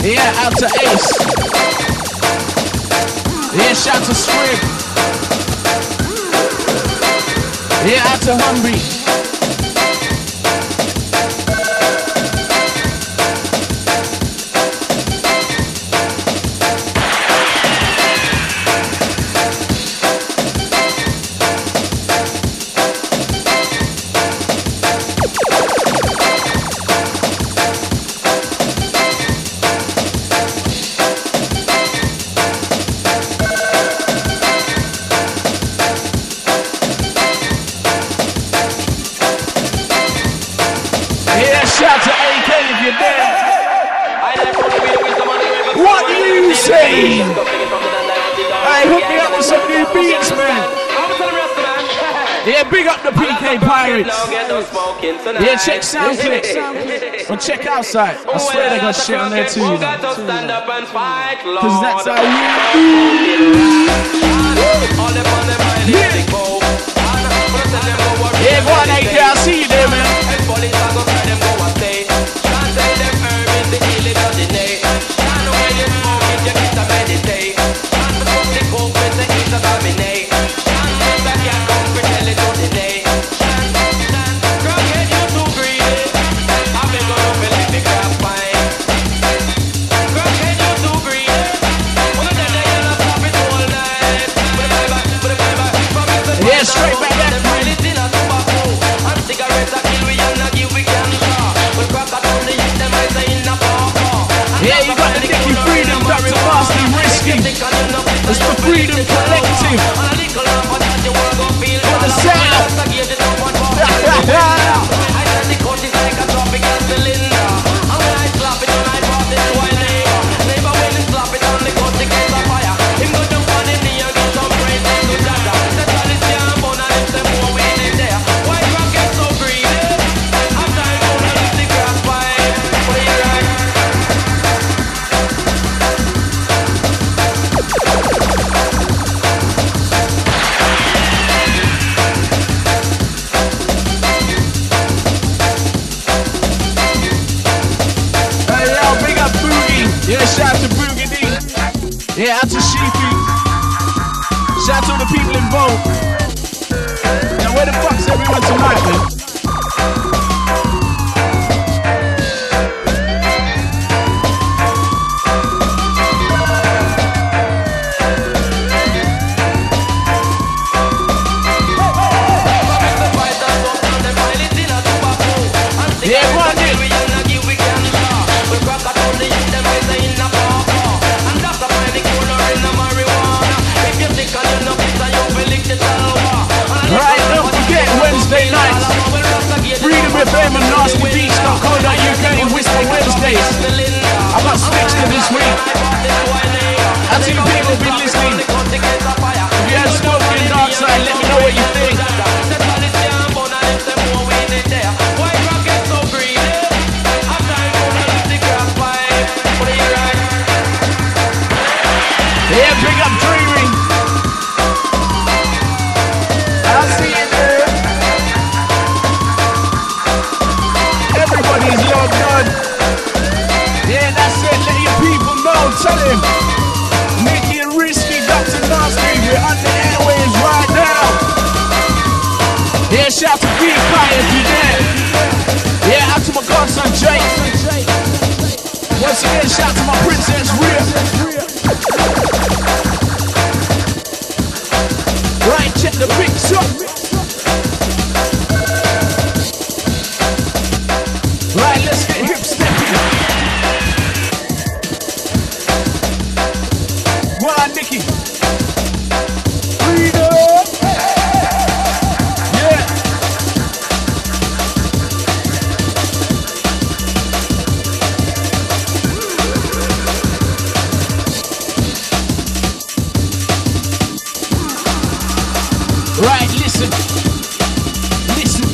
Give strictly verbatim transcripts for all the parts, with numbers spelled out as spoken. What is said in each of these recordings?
Yeah, out to Ace. Yeah, shout to Scrib. Yeah, out to Humby. Shout to A K if you're there. What do you say? Hey, hook me up with some new beats, man. Yeah, big up the P K Pirates. Yeah, check SoundClick. Or check Outside. I swear they got shit on there too, you know. Cause that's how you do. Yeah, yeah, go on A K, I'll see you there, man. Yeah, straight back there. Yeah, you got the Nicky Freedom, Doctor Master Risky. It's the Freedom Collective. For the sound. Yeah, shout out to Boogie D. Yeah, out to Sheepy. Shout out to all the people involved. Now, where the fuck's everyone tonight, man? Yeah, go on, dude. Right, don't forget Wednesday nights, Freedom F M and nasty beats dot co dot U K and Whisper Wednesdays. I got Spixter this week. How many people have been listening? If you had Smoking Dark Side, let me know what you think. Yeah, big up Dreaming. I'll see you there. Everybody's logged on. Yeah, that's it. Let your people know. Tell him. Nicky and Risky, Doctor Nasty, we're on the airwaves right now. Yeah, shout to Big Pie if you're there. Yeah, out to my godson Jake. Once again, shout to my princess Rhea. Right, check the picture. Right, let's get hip stepping. Well, I'm Nicky. Freedom. Yeah. Right, listen. Listen.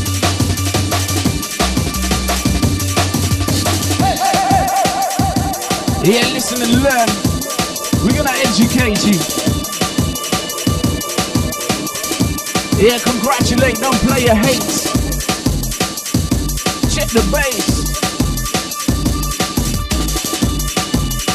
Yeah, listen and learn. We're gonna educate you. Yeah, congratulate, don't play your hates. Check the bass.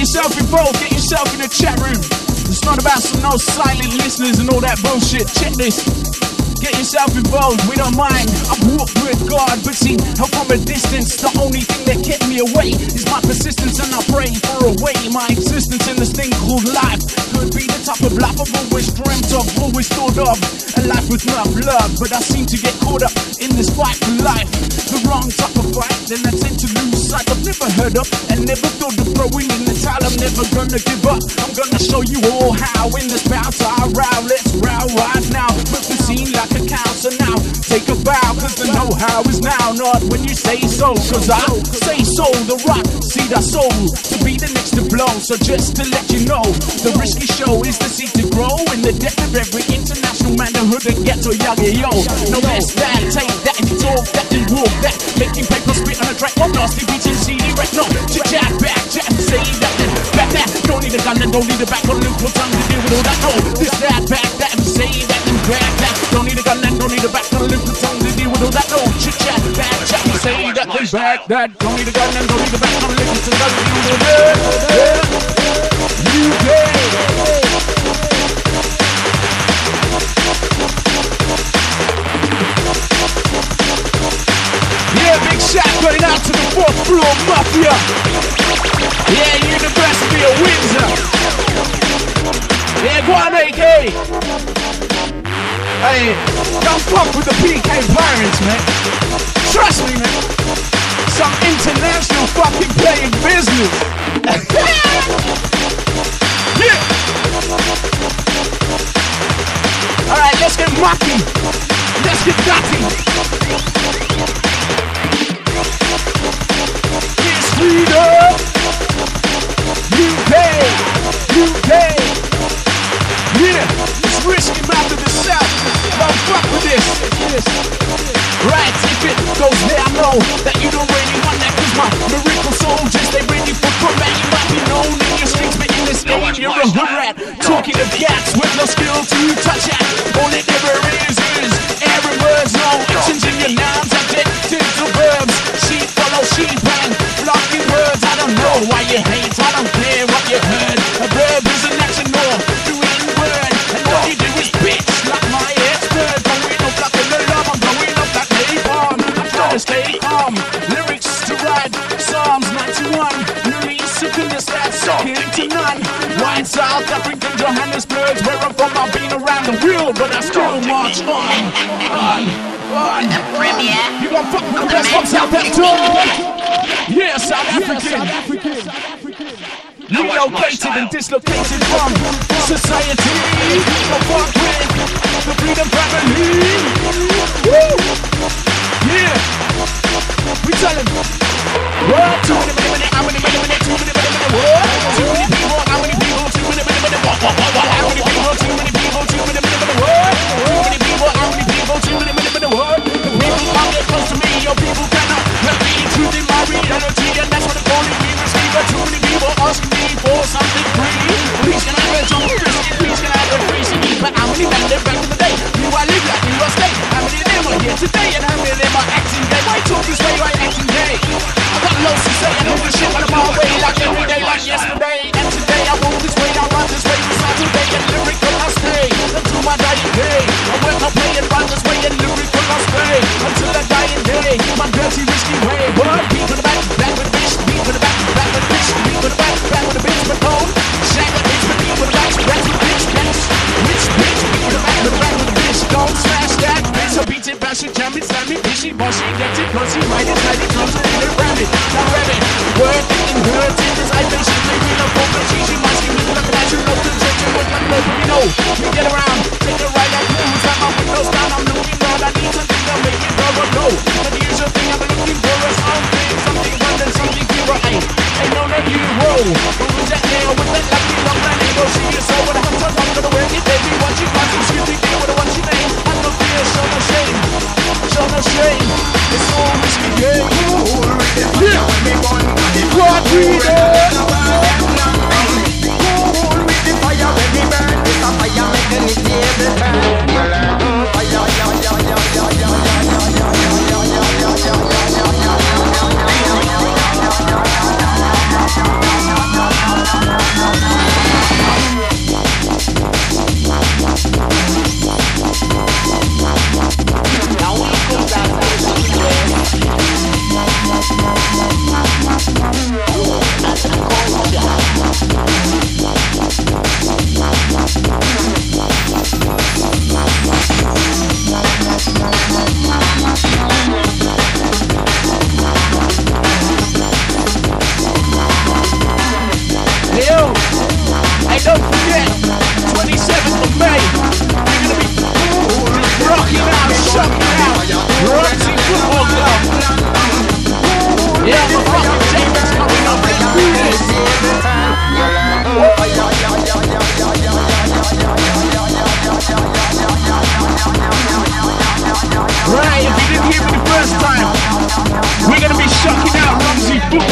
yourself involved, get yourself in the chat room. It's not about some no silent listeners and all that bullshit. Check this. Get yourself involved, we don't mind. I've walked with God, but seen her from a distance. The only thing that kept me away is my persistence, and I pray for a way. My existence in this thing called life could be the type of life I've always dreamt of, always thought of. A life with enough love, but I seem to get caught up in this fight for life. The wrong type of fight, then I tend to lose sight. I've never heard of and never thought of throwing in the towel. I'm never gonna give up. I'm gonna show you all how in this bout I row. Let's row right now. Put the scene like a cow, so now take a bow, cause the know-how is now, not when you say so. Cause I say so, the rock, see that soul to be the next to blow. So just to let you know, the risky show is the seed to grow in the depth of every international manhood and ghetto yaggy yo. No less than take that, and you talk that, and walk that, making paper spit on a track, no nasty beats and C D right, no, to chat back, chat, say that, then back that, don't need a gun and don't need a back, don't need no time to deal with all that, no, this, that, back that, and say that, and back that, don't need a gun and don't need a back, don't need no time to deal with all that, no, chit chat, back, chat, and say that, then back that, don't need a gun and don't need a back, don't need no time to deal with all that, U K. Yeah, big shout going out to the fourth floor mafia. Yeah, University of Windsor. Yeah, go on, A K. Hey, don't fuck with the P K Pirates, man. Trust me, man. Some international fucking playing business. Yeah. Alright, let's get mucky. Let's get dirty. It's freedom. U K. U K. Yeah. It's risky mouth of the south. Don't fuck with this. Right, if it goes there, I know that you don't really want that. Cause my miracle soldiers, they ready for combat. You might be known in your streets, but in this game, you're a hood rat. Talking of cats with no skill to touch at. All it never is is error words, no actions in your nouns, adjectives to verbs. Sheep follow sheep and flocking words. I don't know why you hate, I don't care what you heard. A verb is an action or doing word. And all you do is bitch like my ex-bird. Going up like an alarm, I'm going up like napalm. I'm trying to stay calm. Lyrics to write, Psalms ninety-one. Release of the stats, second to none. White South African Johannesburg, where I'm from. I've been around the world, but I still march on, on, on. You gon' fuck with the best from South Africa? Yeah, South African. Relocated and dislocated from society. Don't fuck with the Freedom Family. Woo! Yeah. We tell him. What? Two minute, minute, minute, how many minute, minute, two minute, minute, minute, what? Too many people, how many people, two minute, minute, minute, what, what, what, what? How many people, too many people, two minute, minute, minute, what? Too many people, how many people, two minute, minute, minute, what? The people can't get close to me, your people cannot let me truth in my reality, and that's what I'm calling me receiver. Too many people asking me for something free. Please can I have a jump risky, please can I have a free city? But how many men live back in the day? Do I live like New York State? How many of them are here today, and how many of them are acting gay? Why talk this way, why acting gay? I got loads to say, I know the shit out of my way, like every day, like yesterday. And today I walk this way, I run this way, beside today, and lyrical I stay until my dying day. I work, I play, and run this way, and lyrical I stay until the dying day. My dirty, risky way, what? Beat to the back, back with the bitch, beat to the back, back with the bitch, beat to the back, back with the bitch, but cold. Shag the bitch, but beat with the back, back with the bitch, bitch, bitch, bitch, beat to the back, with the back with the bitch, don't smash that bitch. So beat it, bash it, jam it, slam it, fishy, bossy, get it, closey, ride it, slide it, close it, and it, ram it, now ram it. Work it and hurt it, cause I patiently win a phone, but she's in my skin, with like a natural contention, with like no, you know, we get around, take a ride, like moves, I'm my windows down, I'm looking on, I need something to make it go, but no, but the usual thing I'm looking for is something, something fun and something pure, ain't, ain't no no you, whoa, but who's that nail with that lucky long line, ain't go see you, so when I come to long, gonna wear it, baby, what you want, you should be there with a what you name, I no fear, show no shame, show no shame, it's all risky game, yeah, what we do, fire when we burn, it's a fire making it every turn. Fire, fire, fire.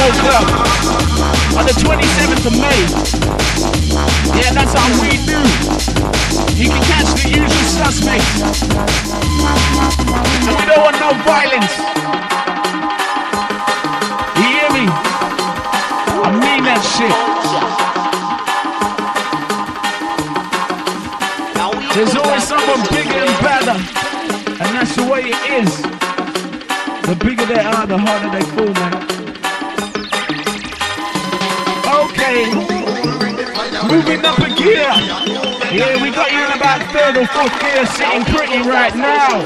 Soul Club on the twenty-seventh of May. Yeah, that's how we do. You can catch the usual suspects. And we don't want no violence. You hear me? I mean that shit. There's always someone bigger and better. And that's the way it is. The bigger they are, the harder they fall, man. Okay. Moving up a gear. Yeah, we got you in about third or fourth gear, sitting pretty right now.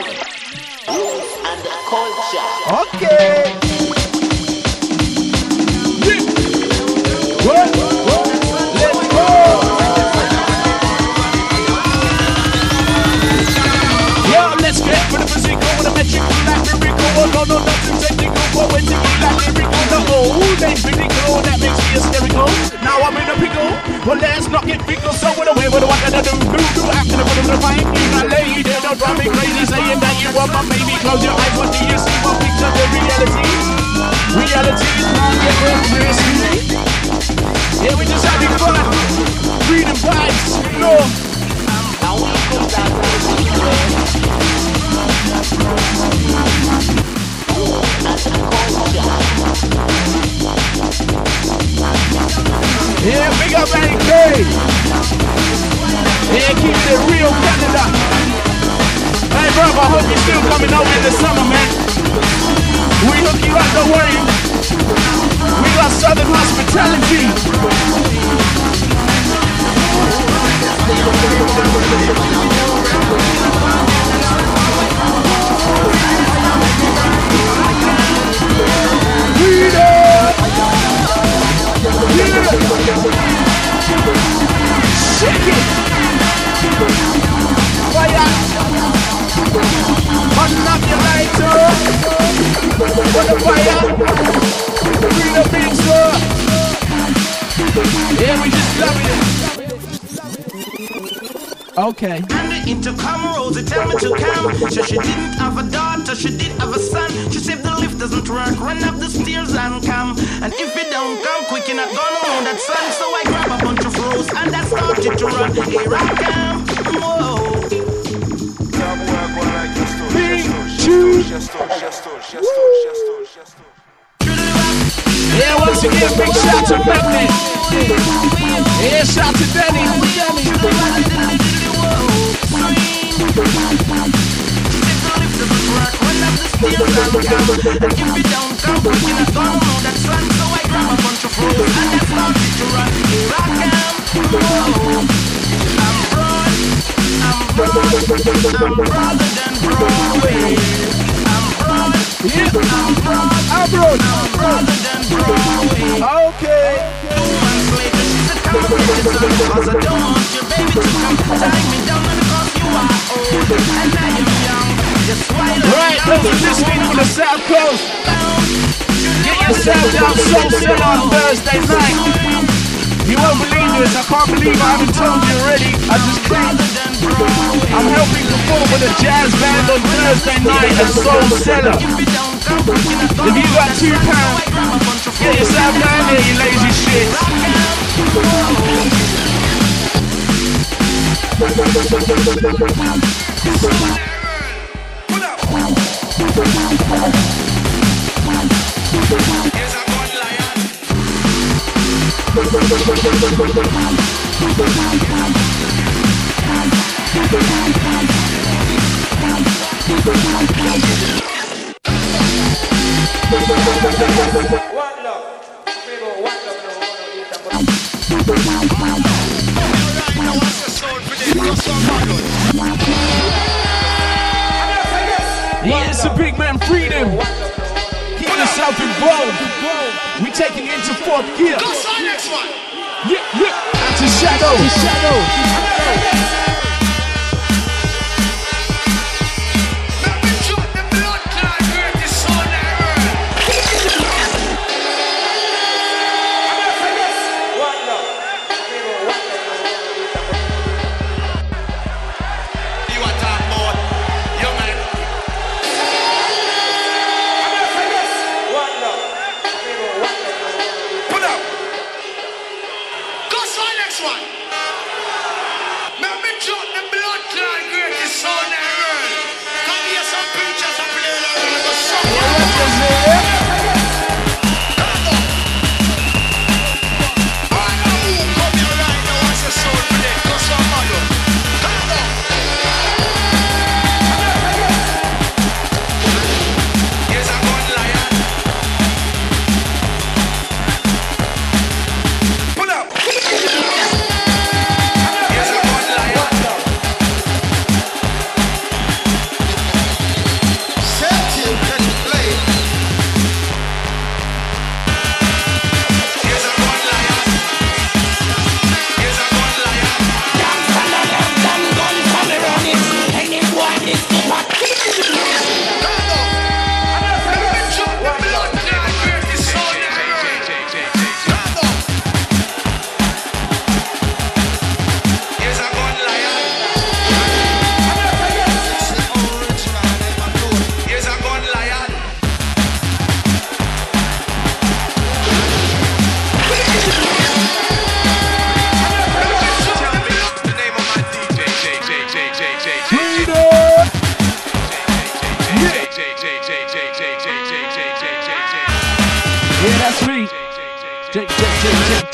Okay. What? Let's go. Yo, let's get for the physical with a metric like lyrical. Oh, no, no, nothing technical. But when you like lyrical, the whole thing's lyrical. That makes me hysterical. Now I'm in a pickle. Well, let's not get fickle. So what away, what do I gotta do? Do, do, after the put of the fight. You not lady, don't drive me crazy. Saying that you want my baby. Close your eyes, what do you see? One picture of the reality. Reality can't get worse, seriously. Yeah, we just having fun. Freedom vibes, you know. Yeah, big up A K. Yeah, keep it real, Canada. Hey, bro, I hope you're still coming over in the summer, man. We hook you up, don't worry. We got Southern hospitality. Shake it! Fire! Button up your lighter! For the fire! Bring the beats up! Yeah, we just love it! Okay. And the intercom Rosie tell me to come. So she didn't have a daughter, she did have a son. She said the lift doesn't work, run up the stairs and come. And if you don't come quick, you're not gonna own that son. So I grab a bunch of rose and I started to run. Here I come, whoa. Yeah, once again, big shout to Magnet. Yeah, shout to Danny. And if you don't come quick, you're not gonna know that son. So I grab a bunch of rose and I started to run. Here I come, whoa. I'm broad, I'm broad, I'm broader than Broadway. I'm broad, yeah. I'm broad, I'm broad, I'm broader than Broadway. Okay. Two months later, she said, come and get your son, cause I don't want your baby to come tie me down, and cause you are old and I am young. Right, those are listening from the South Coast. Get yourself down Soul Cell on Thursday night. You won't believe this, I can't believe I haven't told you already. I just came. I'm helping perform with a jazz band on Thursday night at Soul Cellar. If you got two pounds, get yourself down there, you lazy shit. Here's a good lion. What love? People, what love? Yeah, it's a big man freedom. Keep yourself involved. We taking it into fourth gear. Yeah, yeah. Out to Shadow. Shadow.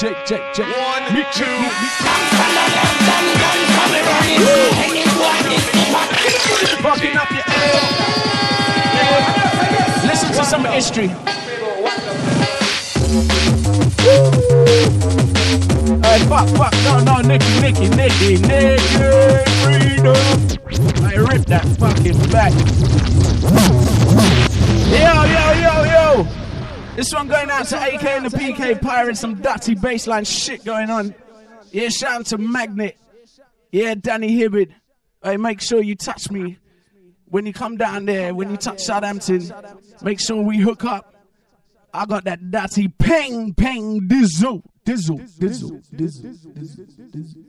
check, check, check. One, Mix, two. mix, mix. Fucking up your ale. Listen to some history. Hey, fuck, fuck, no, no, Nicky, Nicky, Nicky, Nicky, freedom. I ripped that fucking back. Yo, yo, yo, yo. This one going out to A K and the P K Pirates, some dirty bassline shit going on. Yeah, shout out to Magnet. Yeah, Danny Hibbard. Hey, make sure you touch me when you come down there, when you touch Southampton. Make sure we hook up. I got that dirty ping, ping, dizzle, dizzle, dizzle, dizzle, dizzle, dizzle.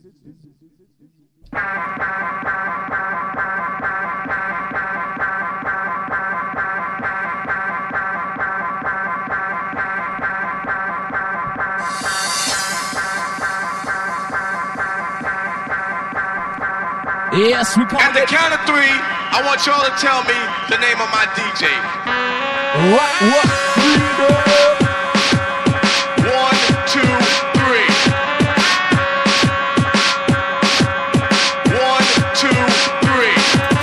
Yes, we come. At the count of three, I want y'all to tell me the name of my D J. What, what, freedom? One, two, three. One, two, three.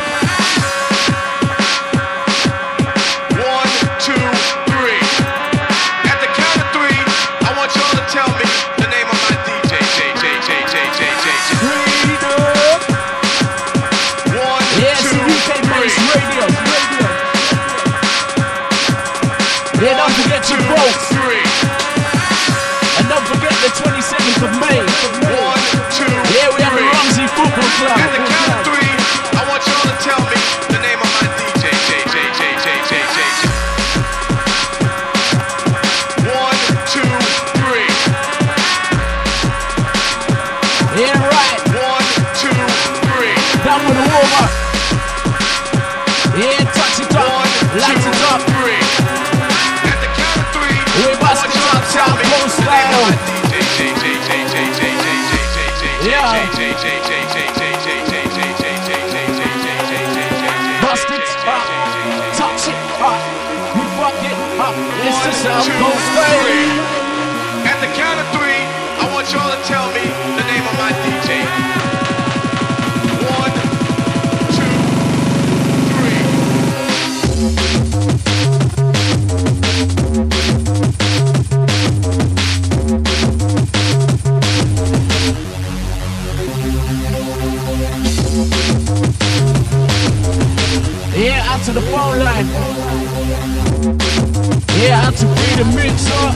One, two, three. At the count of three, I want y'all to tell me the name of my D J. J, J, J, J, J, J, J. Freedom. One, Yes, two, U K based three. radio, radio. Yeah, don't forget your Two, votes. three. And don't forget the twenty-seventh of May. One, two, Yeah, we have the three. Rumsey Football Club. At the count of three, I want y'all to tell me the name of my D J. J, J, J, J, J, J, J. One, two, three. Yeah, right. One, two, three. Down with the warm up. Yeah, touch it up. One, Light two, it up. three. At the count of three, We're I want busting y'all up to tell me South Coast the name of my style. D J. J, J, J, J, J, J, J, J, J, Yeah. J, J, J, J, J, J, J, J, J, J, J, J, J, J. Bust it up. Touch it up. We fuck it up. It's the South Coast style. At the count of three, I want y'all to tell me the name of my D J. One, two, three. Yeah, out to the phone line. Yeah, out to Freedom Mixer.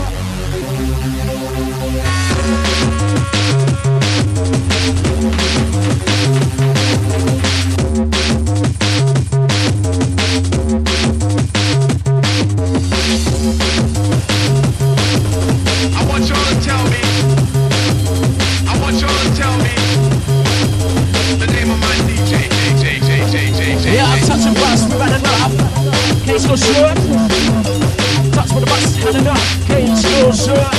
I want y'all to tell me. I want y'all to tell me the name of my D J. J, J, J, J, J, J. Yeah, I'm touching bus, we've had enough. Case go short. Touch with the bus, had enough. Case go short.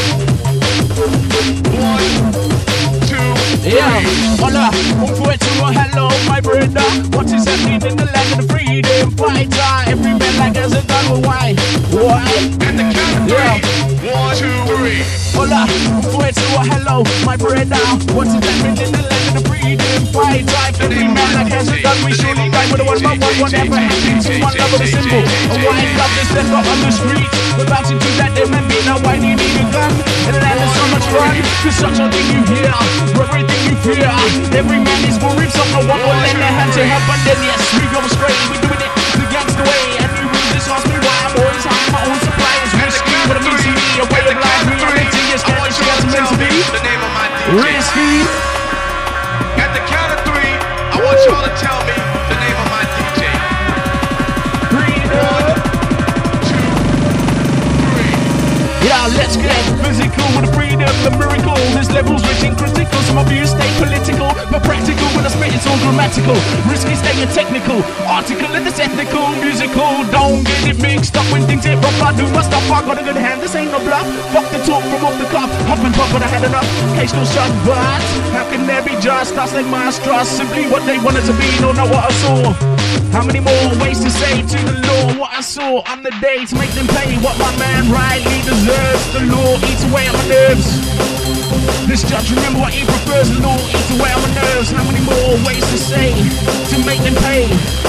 One, two, Yeah, three. hola, un poeta, hello, my brother. What is happening in the land of the freedom fighter? Every man like has a gun, but why? Why? At the count of Yeah. three. One, two, three. Hola, un poeta, hello, my brother. What is happening in the land of the freedom fighter? Every man like has a gun, we surely die with a one by one. Whatever happens to one love of the symbol. A white love is left out on the street. We're about to do that, there may be no why you need a gun. And the land is so much fun, cause such a thing you hear. Everything you fear, every man is worried, so no one will lend a hand to help. But then yes, we go straight, we doing it the gangster way. And you will just ask me why I'm always high, my own supply is risky. What it means to me, a way of life, reality is I want getting y'all shit to meant tell to me be. the name of my D J. Risky. At the count of three, I want y'all to tell me the name of my D J. Freedom. Two, three. Yeah, let's get physical with the freedom, the miracle. This level's reaching critical. Some of you stay political, but practical. When I spit, it's all grammatical. Risky, staying technical. Article and it's ethical, musical. Don't get it mixed up when things hit rough. I do my stuff, I got a good hand. This ain't no bluff. Fuck the talk from off the cuff. Hop and pop, but I had enough. Case no shut, but how can there be just us like my trust? Simply what they wanted to be, no, not what I saw. How many more ways to say to the law? on what I saw on the day to make them pay what my man rightly deserves. The law eats away at my nerves. This judge, remember what he prefers. The law eats away at my nerves. How many more ways to say to make them pay?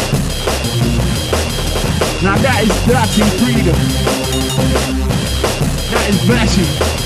Now that is dirty freedom. That is dirty.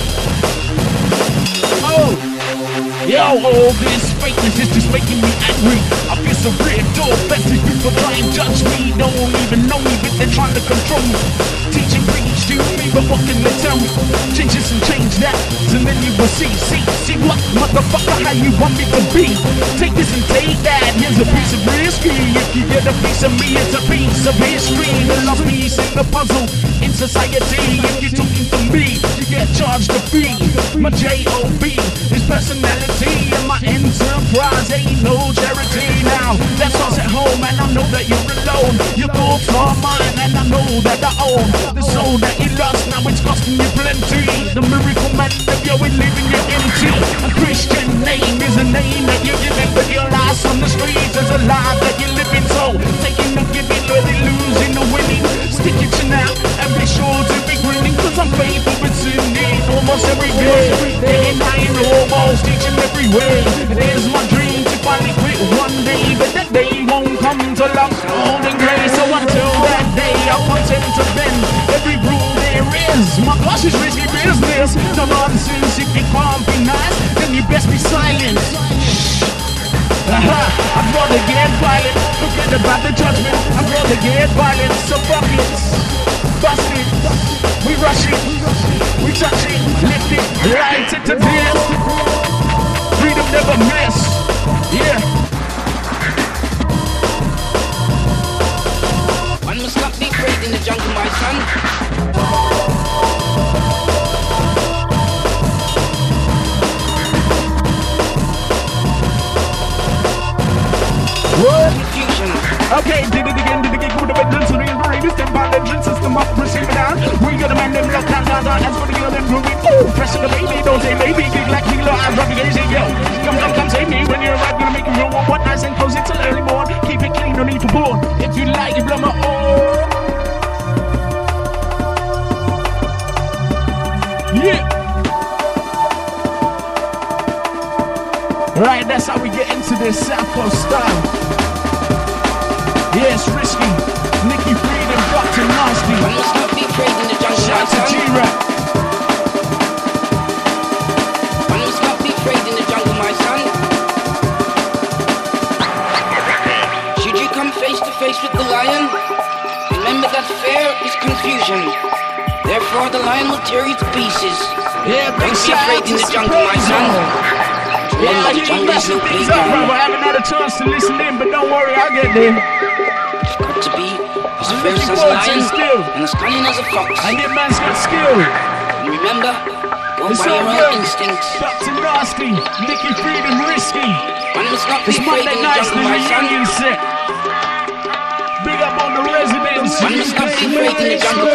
Oh, yo, all this fakeness is just making me angry. I feel so ripped off. That's if people try and judge me. Don't even know me, but they're trying to control me. Teach and preach to me, but what can they tell me? Change this and change that, and then you will see, see, see what, motherfucker, how you want me to be. Take this and take that. Here's a piece of whiskey. If you get a piece of me, it's a piece of history. The lost piece in the puzzle in society. If you're talking to me, you get charged a fee. My J O B is personality, and my enterprise ain't no charity. Now that starts at home, and I know that you're alone. Your thoughts are mine, and I know that I own the soul that you lost. Now it's costing you plenty. The miracle man of you is leaving you empty. A Christian name is a name that you're giving, but your lies on the streets is a lie that you're living. So taking the giving, really losing the winning. Stick it to now and be sure to be grinning, cause I'm faithful with sinning almost every day. Day and night, almost each and every way. It is my dream to finally quit one day, but that day won't come till I'm old and grey. So until that day, I'll content to bend every rule there is. My gosh, it's risky business. No nonsense. If you can't be nice, then you best be silent. Aha, I'd rather get violent. Forget about the judgment. I'd rather get violent. So fuck it, bust it, we rush it, we touch it, lift it, light it to this. Freedom never miss. Yeah. One must not be afraid in the jungle, my son. What? Okay, did it again, did it again, with the vengeance, and the rain, this temple engine system up, receive it down. We got a man them locked down, down, down, as for the girl them groovy. Ooh, pressing the baby, don't say baby, big like me, low, I'm rubbing it, yo. Come, come, come, save me when you're right, gonna make you real one, nice and close it till early morn. Keep it clean, no need for born. If you like it, blow my own. Yeah. Right, that's how we get into this South Coast style. Yes, risky. Nicky Freedom, Doctor Nasty. One must not be afraid in the jungle, shout my to son. G-Rap. One must not be afraid in the jungle, my son. Should you come face to face with the lion, remember that fear is confusion. Therefore, the lion will tear you to pieces. Yeah, don't be afraid in the jungle, my son. Yeah, I hear you messing things up, bro. I haven't had a chance to listen in, but don't worry, I'll get there. It's got to be as fierce as a lion and as cunning as a fox. I hear man's got skill. And remember, go it's by your own good. instincts. Doctor Nasty, Nicky Freedom, Risky. One must not be it's afraid in the jungle, my son. Set. Big up on the residents. One must not be afraid in the jungle.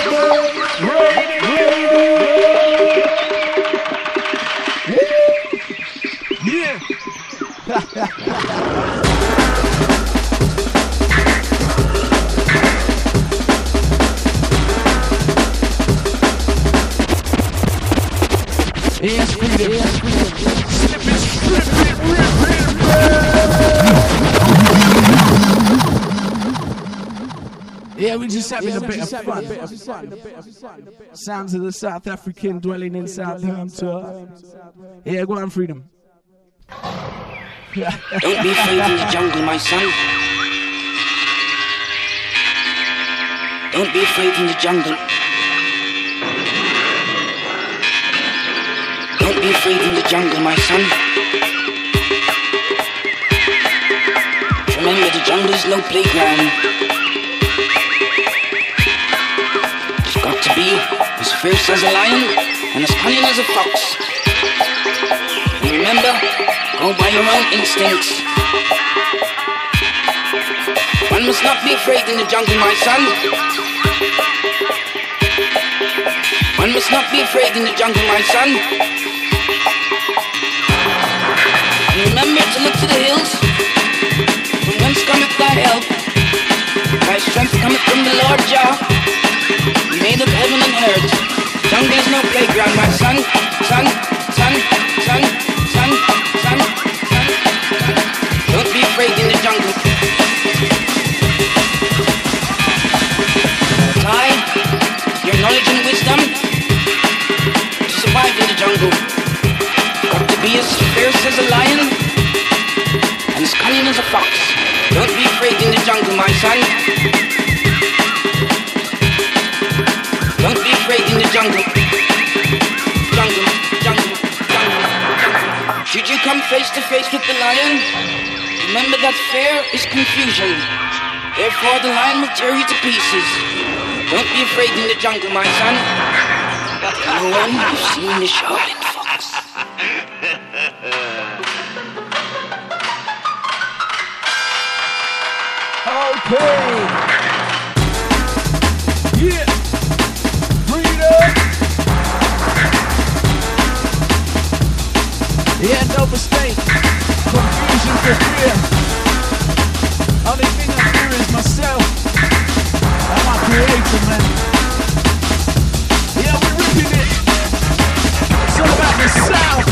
Yeah. Yes, freedom. Yes, freedom. Slip it, strip it, rip it, rip. Yeah, we just having a bit of fun. Sounds of the South African dwelling in Southampton. Yeah, go on, freedom. Don't be afraid in the jungle, my son. Don't be afraid in the jungle. Don't be afraid in the jungle, my son. Remember, the jungle is no playground. It's got to be as fierce as a lion and as cunning as a fox. And remember, go by your own instincts. One must not be afraid in the jungle, my son. One must not be afraid in the jungle, my son. And remember to look to the hills, from whence cometh thy help. My strength cometh from the Lord Jah, made of heaven and earth. Jungle is no playground, my son, son, son, son, son, son, son. Don't be afraid in the jungle. Apply your knowledge and wisdom to survive in the jungle. Got to be as fierce as a lion and as cunning as a fox. Don't be afraid in the jungle, my son. Don't be afraid in the jungle. Jungle, jungle, jungle, jungle. Should you come face to face with the lion, remember that fear is confusion. Therefore the lion will tear you to pieces. Don't be afraid in the jungle, my son. No one you've seen the Shaolin fox. Okay. Yeah. Freedom. Yeah, no mistake. Confusion for fear. Only thing I fear is myself. I'm my creator, man. Yeah, we're ripping it. It's all about the South.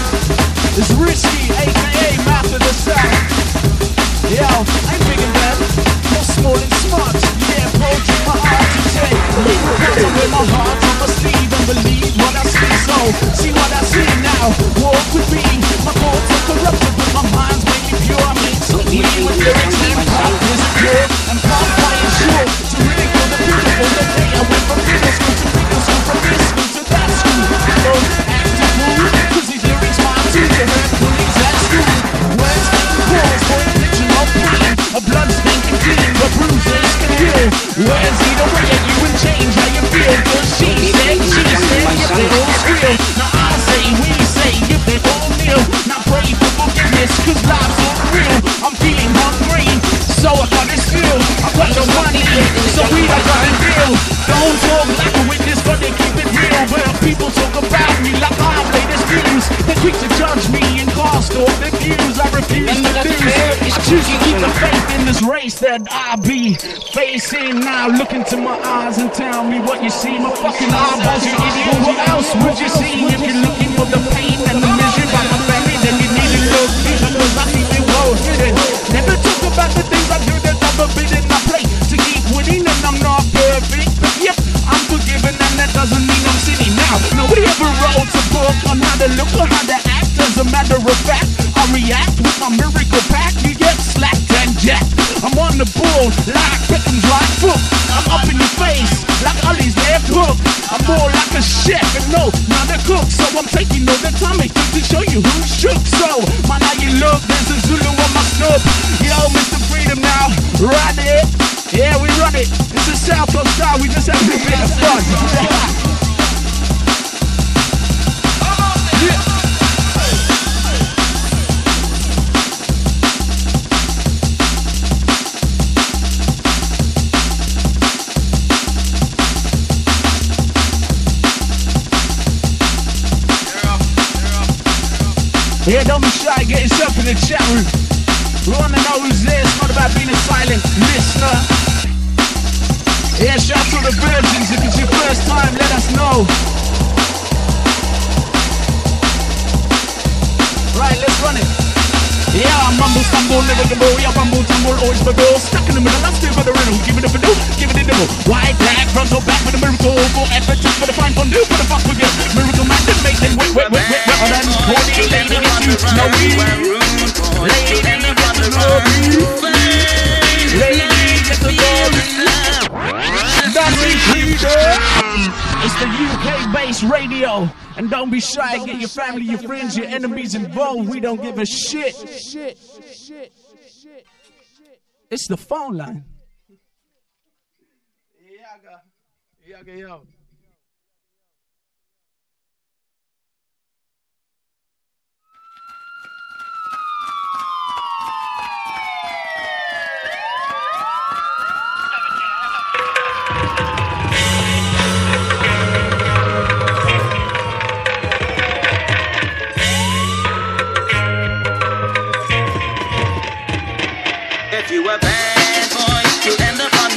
It's Risky, aka Mouth of the South. Yo, I'm big and bad, more small and smart. Yeah, poetry my art to take. Because I'm with my heart on my sleeve and believe what I see. So, see what I see now. Walk with me. My thoughts are corrupted, but my mind's mainly pure. I mean, so me with lyrics and pop is pure. And pop fire sure to ridicule the beautiful. The day I went from middle school to middle school, from this school to that school. So, act a fool, cause these lyrics my teacher heard police at school. Words making calls for infliction of pain. A blood stinking clean, but bruises can heal. Words eat away at you and change how you feel. Cause she said, she said, if they all squeal. Now I say, we say, if they all kneel. Now pray for forgiveness, cause life's not real. I'm feeling hungry, so I gotta steal. I got no money, so we I gotta deal. Don't talk like a witness, but they keep it real. Well, people talk about me like I'm latest views. They're quick to judge me and cast off their views. I refuse to lose. I choose to keep the faith in this race that I be facing. Now look into my eyes and tell me what you see. My fucking eyeballs, you idiot. What else would you see if you're looking for the pain and the misery by my family? Then you need to look because I keep it well hidden. Never talk about the things I do that I'm forbidden. I play to keep winning and I'm not perfect, but yep, I'm forgiven and that doesn't mean I'm sinning. Now nobody ever wrote a book on how to look or how to act. As a matter of fact, I react with my miracle pack. You get slapped and jacked. I'm on the bull like Beckham's right foot. I'm up in your face like Ollie's left hook. I'm more like a chef and no, not a cook. So I'm taking all the time it took to show you who's shook. So, man, how you look, there's a Zulu on my snoop. Yo, Mister Freedom now, run it. Yeah, we run it. It's a South Coast style, we just have a bit of fun. Yeah. Yeah, don't be shy, get yourself in the chat room. We wanna know who's there, it's not about being a silent listener. Yeah, shout out to the virgins, if it's your first time, let us know. Right, let's run it. Yeah, I mumble, stumble, never gamble. Yeah, bumble, tumble, always bubble. Stuck in the middle, I'm still for the riddle. Give it up a do, give it a nibble. White, black, front or back with a miracle. For effort, just for the fine fun, do for the fuck we get. Miracle man, that make them wet, wet, wet, wet, wet. On and forty, lady, if you know me. Lady, get to know me. Lady, get to know me. That's it, it's the U K-based radio. And don't be shy, get your family, your friends, your enemies involved. We don't give a shit. It's the phone line. Yaga, yaga, yo. If you were bad boy, you'll end up on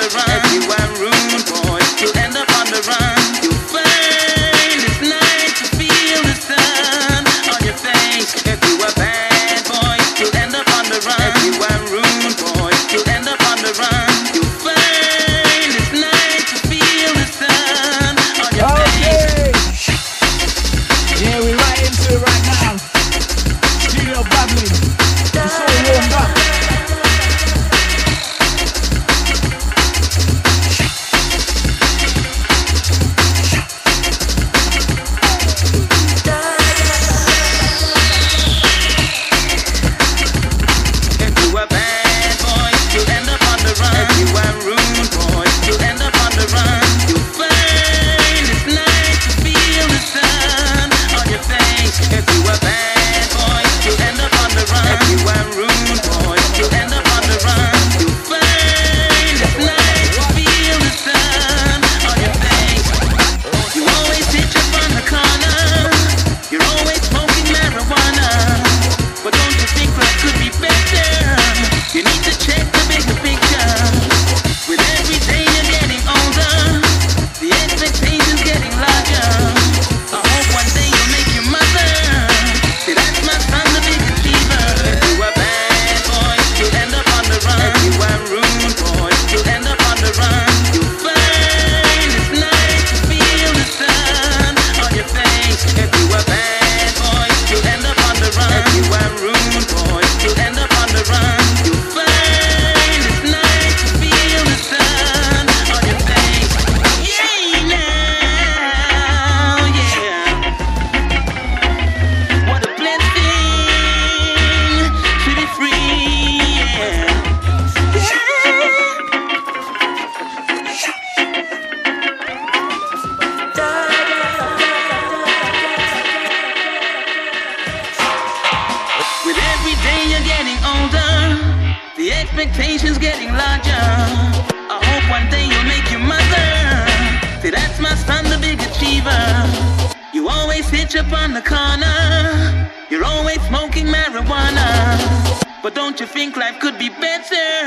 Pitch up on the corner. You're always smoking marijuana. But don't you think life could be better?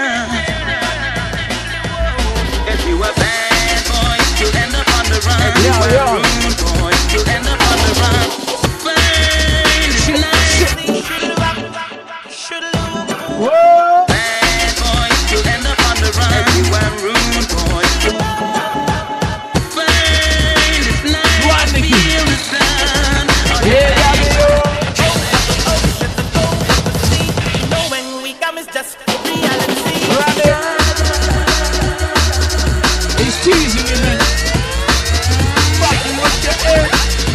If you were bad boy, you'll end up on the run. If you were yeah, rude boy, you'll end up on the run. Find Whoa. Bad boy, you'll end up on the run. If you were rude boy, find it's not feel the sun. Yeah, yeah, teasing you, man. Fucking with your head.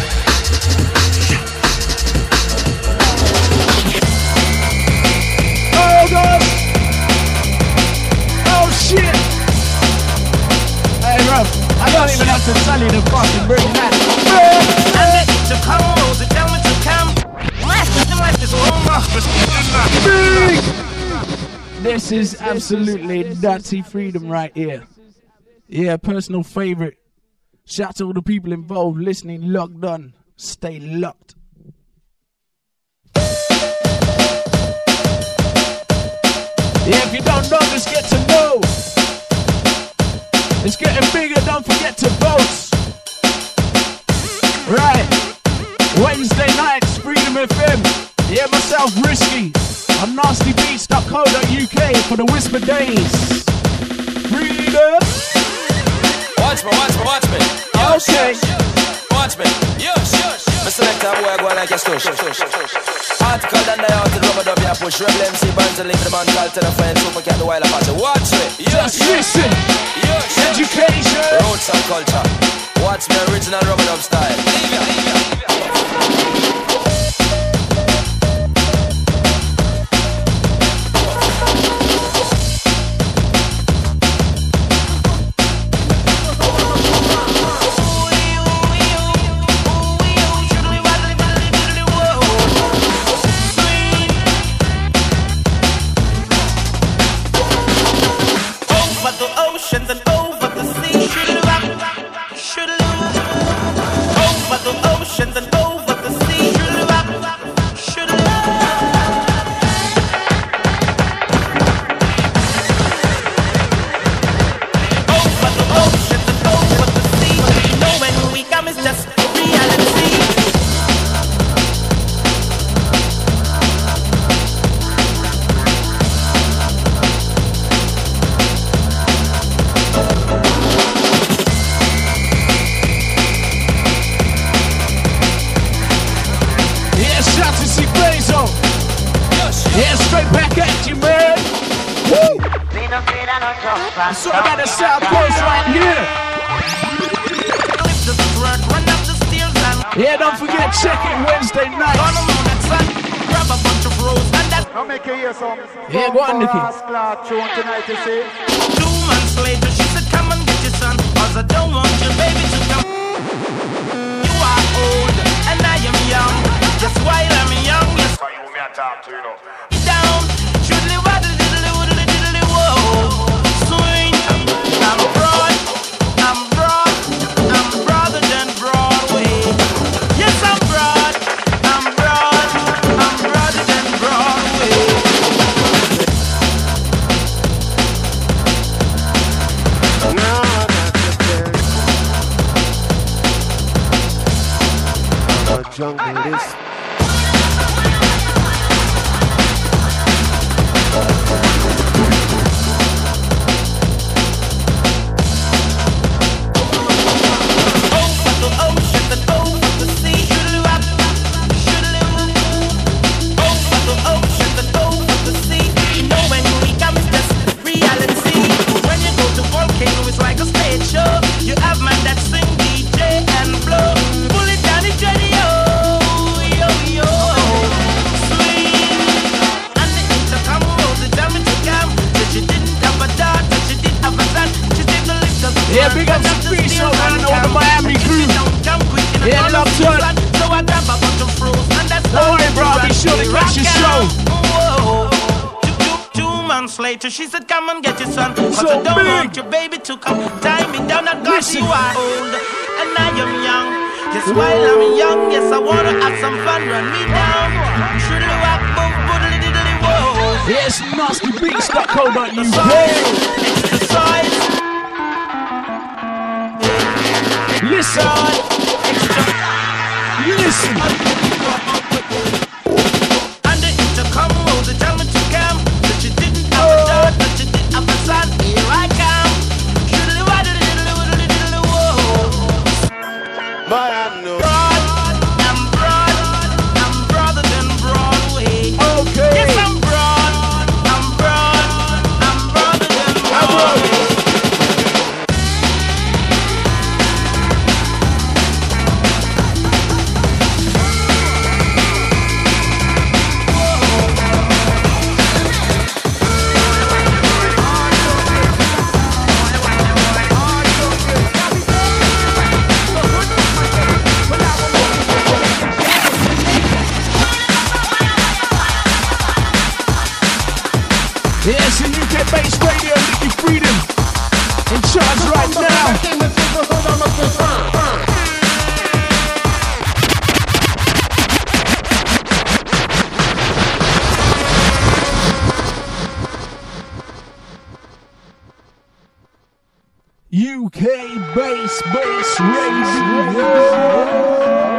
Oh, God. Oh, shit. Hey, Rob, I don't even have to tell you to fucking bring that. And they to come, Rose, tell me to come. This is absolutely dirty freedom right here. Yeah, personal favorite. Shout out to all the people involved listening, logged on. Stay locked. Yeah, if you don't know, just get to know. It's getting bigger, don't forget to vote. Right. Wednesday nights, Freedom F M. Yeah, myself, Risky. On nasty beats dot co dot U K for the Whisper Days. Freedom. Watch me, watch me, watch me. Yo, okay. Shush. Watch me. Yo, shush. Me select a boy, go like a stush. Article and the out to rubber dub, ya push. Rebel M C bands and link the man call to the friend. Super cat the wild apache. Watch me. Yo, just listen. Yo, education. Roots and culture. Watch me, original rubber dub style. Leave ya, leave ya, leave ya. So I got the South Coast right here. Yeah, don't forget, check it Wednesday night. I'll make you hear some. Yeah, go on, Nicky. Tonight, you see. Two months later, she said, come and get your son, cause I don't want your baby to come. You are old, and I am young. Just while I'm young, yes. So you may talk to you know. Down, should live out the diddly woodly diddly whoa. Swing, I'm broad, I'm broad, I'm broader than Broadway. Yes, I'm broad, I'm broad, I'm broader than Broadway. Now I got to tell what jungle is. You have man that sing D J and blow. Pull it down the radio, yo yo. Sweet. And the intercom rolls it down to come. Said she didn't have a daughter, she did have a son. She did the lips of the yeah, big up to Free Soul and all the Miami crew. Yeah, love to it. So I grab a bunch of froze and that's don't worry, bro, I'll be sure to catch your show. Months later, she said, come and get your son, cause so I don't big. want your baby to come tie me down. I got you are old and I am young. Just while I'm young, yes, I wanna have some fun. Run me down. Shriddly whack, boom, boodly diddly whoa. Yes, nasty beats dot co dot U K. Exercise. Listen. Listen. And the intercom rose to tell me to come. That you didn't have a daughter, that you didn't have a son. Here I come. Shriddly whack, diddly diddly diddly whoa. But I know. Broad, I'm broad, I'm broader than Broadway. Okay. Yes, I'm broad, I'm broad, I'm broader than Broadway. Yes, in U K-based radio, Nicky Freedom, in charge right now. U K-based bass radio.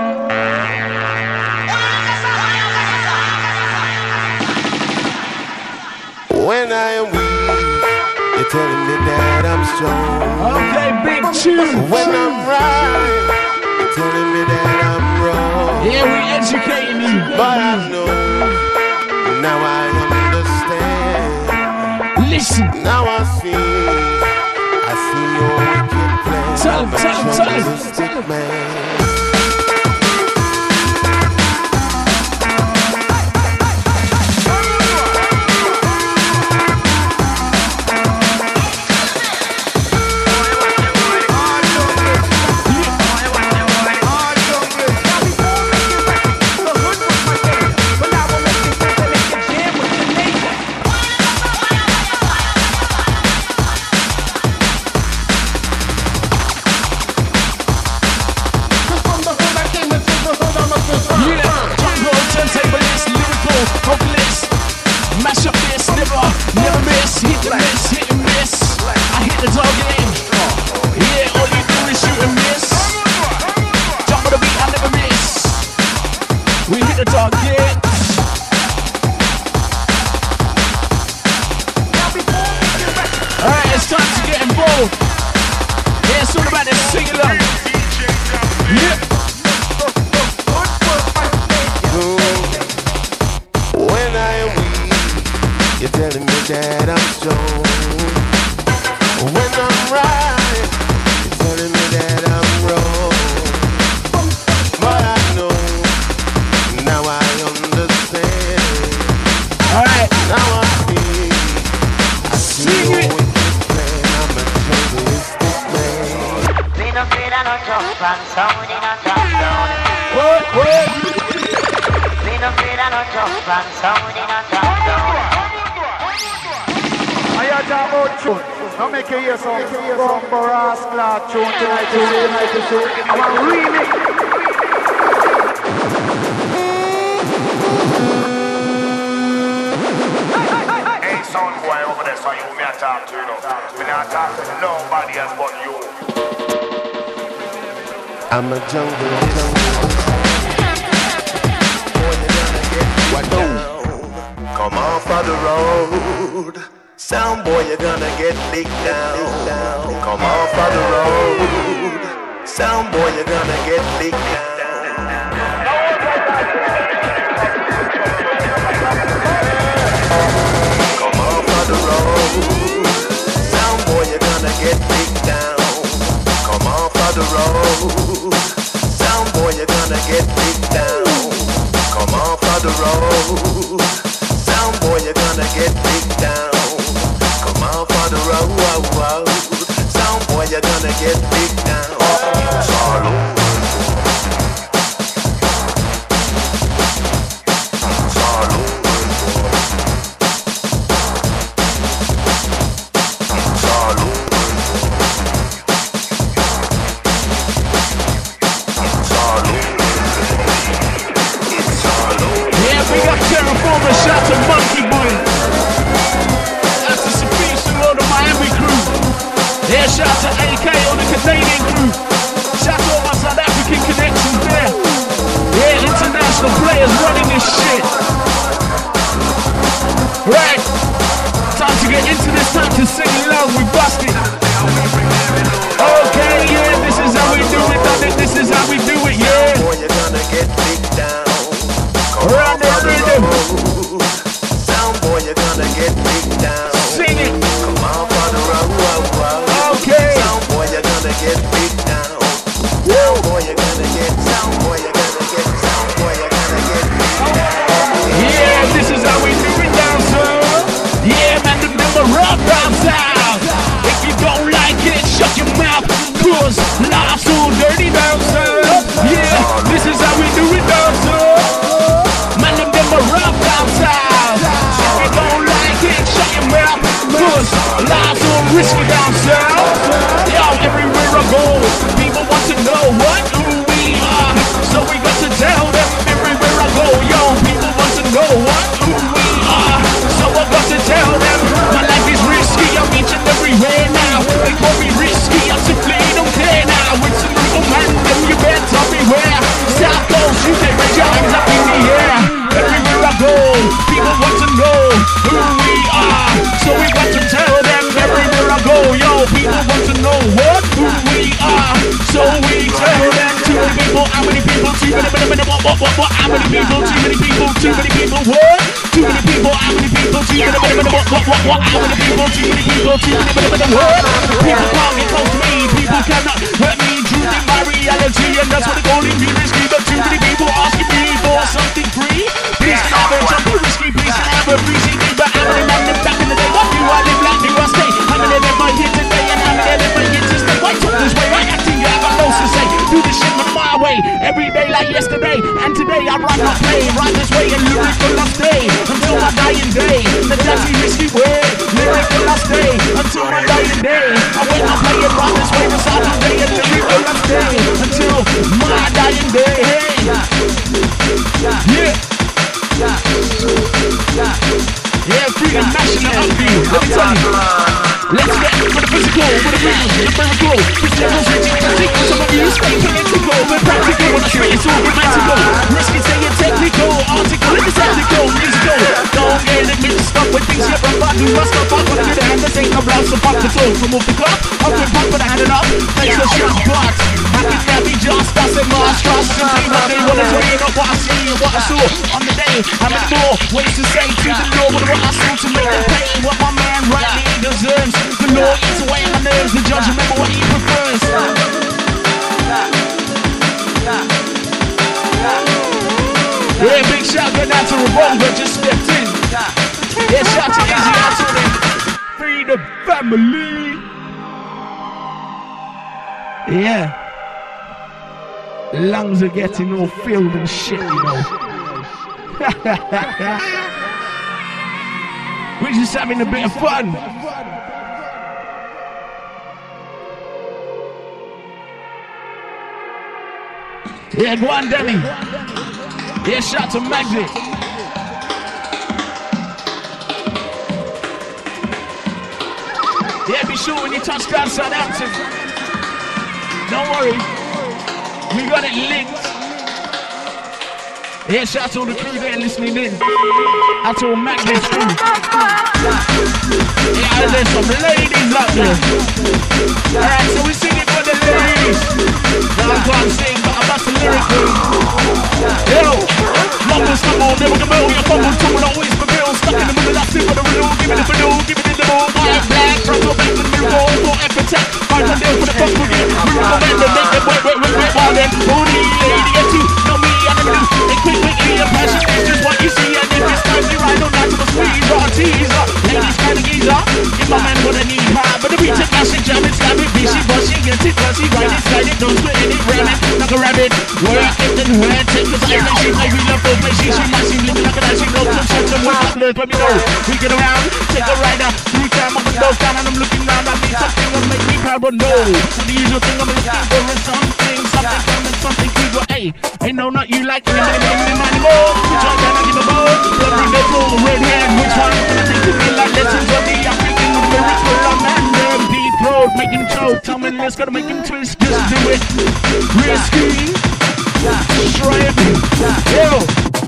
When I am weak, you're telling me that I'm strong. Okay, big tune. When I'm right, you're telling me that I'm wrong. Yeah, we educating you. But I know, now I understand. Listen. Now I see, I see your wicked plan. Tell him, I'm a tell him, tell him, journalistic tell him. man. I'm a jungle, jungle. What down? Come off of the road. Sound boy, you're gonna get licked down. Come off of the road. Sound boy, you're gonna get licked down. Come off of the road. Sound boy, you're gonna get licked down. Come off of the road. Sound boy, you're gonna get beat down. Come off of the road. Sound boy, you're gonna get beat down. Come off of the road. Sound boy, you're gonna get beat down. Salute. Salute. K, all the Canadian crew. Shout out all my South African connections there. Yeah, international players running this shit. Right, time to get into this, time to sing along, we busted. Okay, yeah, this is how we do it, done it, this is how we do it, yeah. Boy, you're gonna get beat down. Run the rhythm. Sound boy, you're gonna get beat down. Sing it. Come on for the road, road, road. Okay. Sound boy, you're gonna get beat down. Sound boy, you're gonna get, sound boy, you're gonna get, sound boy, you're gonna get beat down. Yeah, this is how we do it down, sir. Yeah, man, the number rock down south. If you don't like it, shut your mouth, cause life's so dirty down, sir. Yeah, this is how we do it down, sir. Man, the number rock down south. If you don't like it, shut your mouth, cause life's so risky down south. Yo, everywhere I go, people want to know what, who we are. So we got to tell them everywhere I go, yo, people want to know what, who we are. So I got to tell them my life is risky, I'm each and everywhere now. They call me risky, I simply don't care now. It's a little man, then you better beware. South Coast, you take my hands up in the air. Everywhere I go, people want to know who we are. So we got to tell them everywhere I go, yo, people want to know what, who we are. So we tell them too many people, how many people, too many, many, many, what, what, what, what, how many people, too many people, too many people, what? Too many people, how many people, too many, many, many, what, what, what, what, how many people, too many people, too many, many, many, what? People can't get close to me, people cannot hurt me, truth in my reality, and that's what they're calling me risky, but too many people asking me for something free. Please can I have a jumpy risky, please can I have a free C D, but how many men live back in the day, what do I live like, do I stay? How many live my here today, and how many live my here to stay? Why talk this way, right acting, you have a nose to say, do this shit my way, every day like yesterday, and today I run my play, right this way, and lyrical I'll stay, until my dying day, the dirty risky way, lyrical I'll stay, until my dying day, I when I play it right this way, the Saturday, and lyrical I'll stay, until my dying day, hey, yeah, yeah, freedom, national upbeat, let me tell you, let's get for the physical, for the visual, the miracle, this level's reaching practical, some of you stay political, but practical, when I say it's all romantical, risky saying technical, article, it's technical, musical, don't get it mixed up with things you're about to must up, I'm gonna do the hand, this ain't no blouse, so pop the toe, remove the cup, up and pop, put a hand it up, face the shot, but I can never be just, I said Mars, trust, and say what they wanna dream of what I see and what I saw on the day, how many more ways to say to the Lord, what I saw to make them pay, what my man rightly deserves. The law eats away my nerves, the judge remember what he prefers. Yeah, big shout out now to Revolver, just stepped in. Yeah, shout to Izzy out to the Freedom family. Yeah. Lungs are getting all filled and shit, you know. We're just having a bit of fun. Yeah, go on, Danny. Yeah, shout to Magnet. Yeah, be sure when you touch down Southampton. Don't worry. We got it linked. Yeah, shout to all the crew there listening in. Out to all Magnets too. Yeah, there's some ladies out there. Alright, so we sing it for the ladies. Now I can't sing, but I'm about to lyrical. Yo, mumble stumble, never the middle, you fumble, tumble, always for bill. Stuck in the middle, that's it for the riddle. Give it a fiddle, give it in the ball. White, black, front or back, the miracle, for F attack. Find the deal for the fuck again. Miracle man, the make them wait, wait, wait, wait, while then. Booty, lady, and two, know me, I never do. They quick, quickly, a passion is just what you see. And if it's time, you ride on that to the squeeze or a teaser. Ladies, kind of geezer. Give my man what I need, high. But the beat take my shit, jam it, stab it, bitch, she bust, she gets it, cause she ride it, slide it, don't split it, ram it, like a rabbit. Work it, then hurt it, cause I know she might be love for me. She, she might seem living like a nice, she knows some shit, some work, let me know. We get around, take a rider, through time, up and down, down, and I'm looking round. I need something that make me proud, but no. So the usual thing I'm looking for is something, something coming, something cool, but hey, ain't no not you like me, me, me, me, me, anymore. Try down, I give a ball, blood ring, they roll, red hand, which one gonna take to me like lessons of the African miracle, I'm and them deep. throat, make him choke. Tell me let's gotta make him twist, just do it. Risky. Try it. Yo.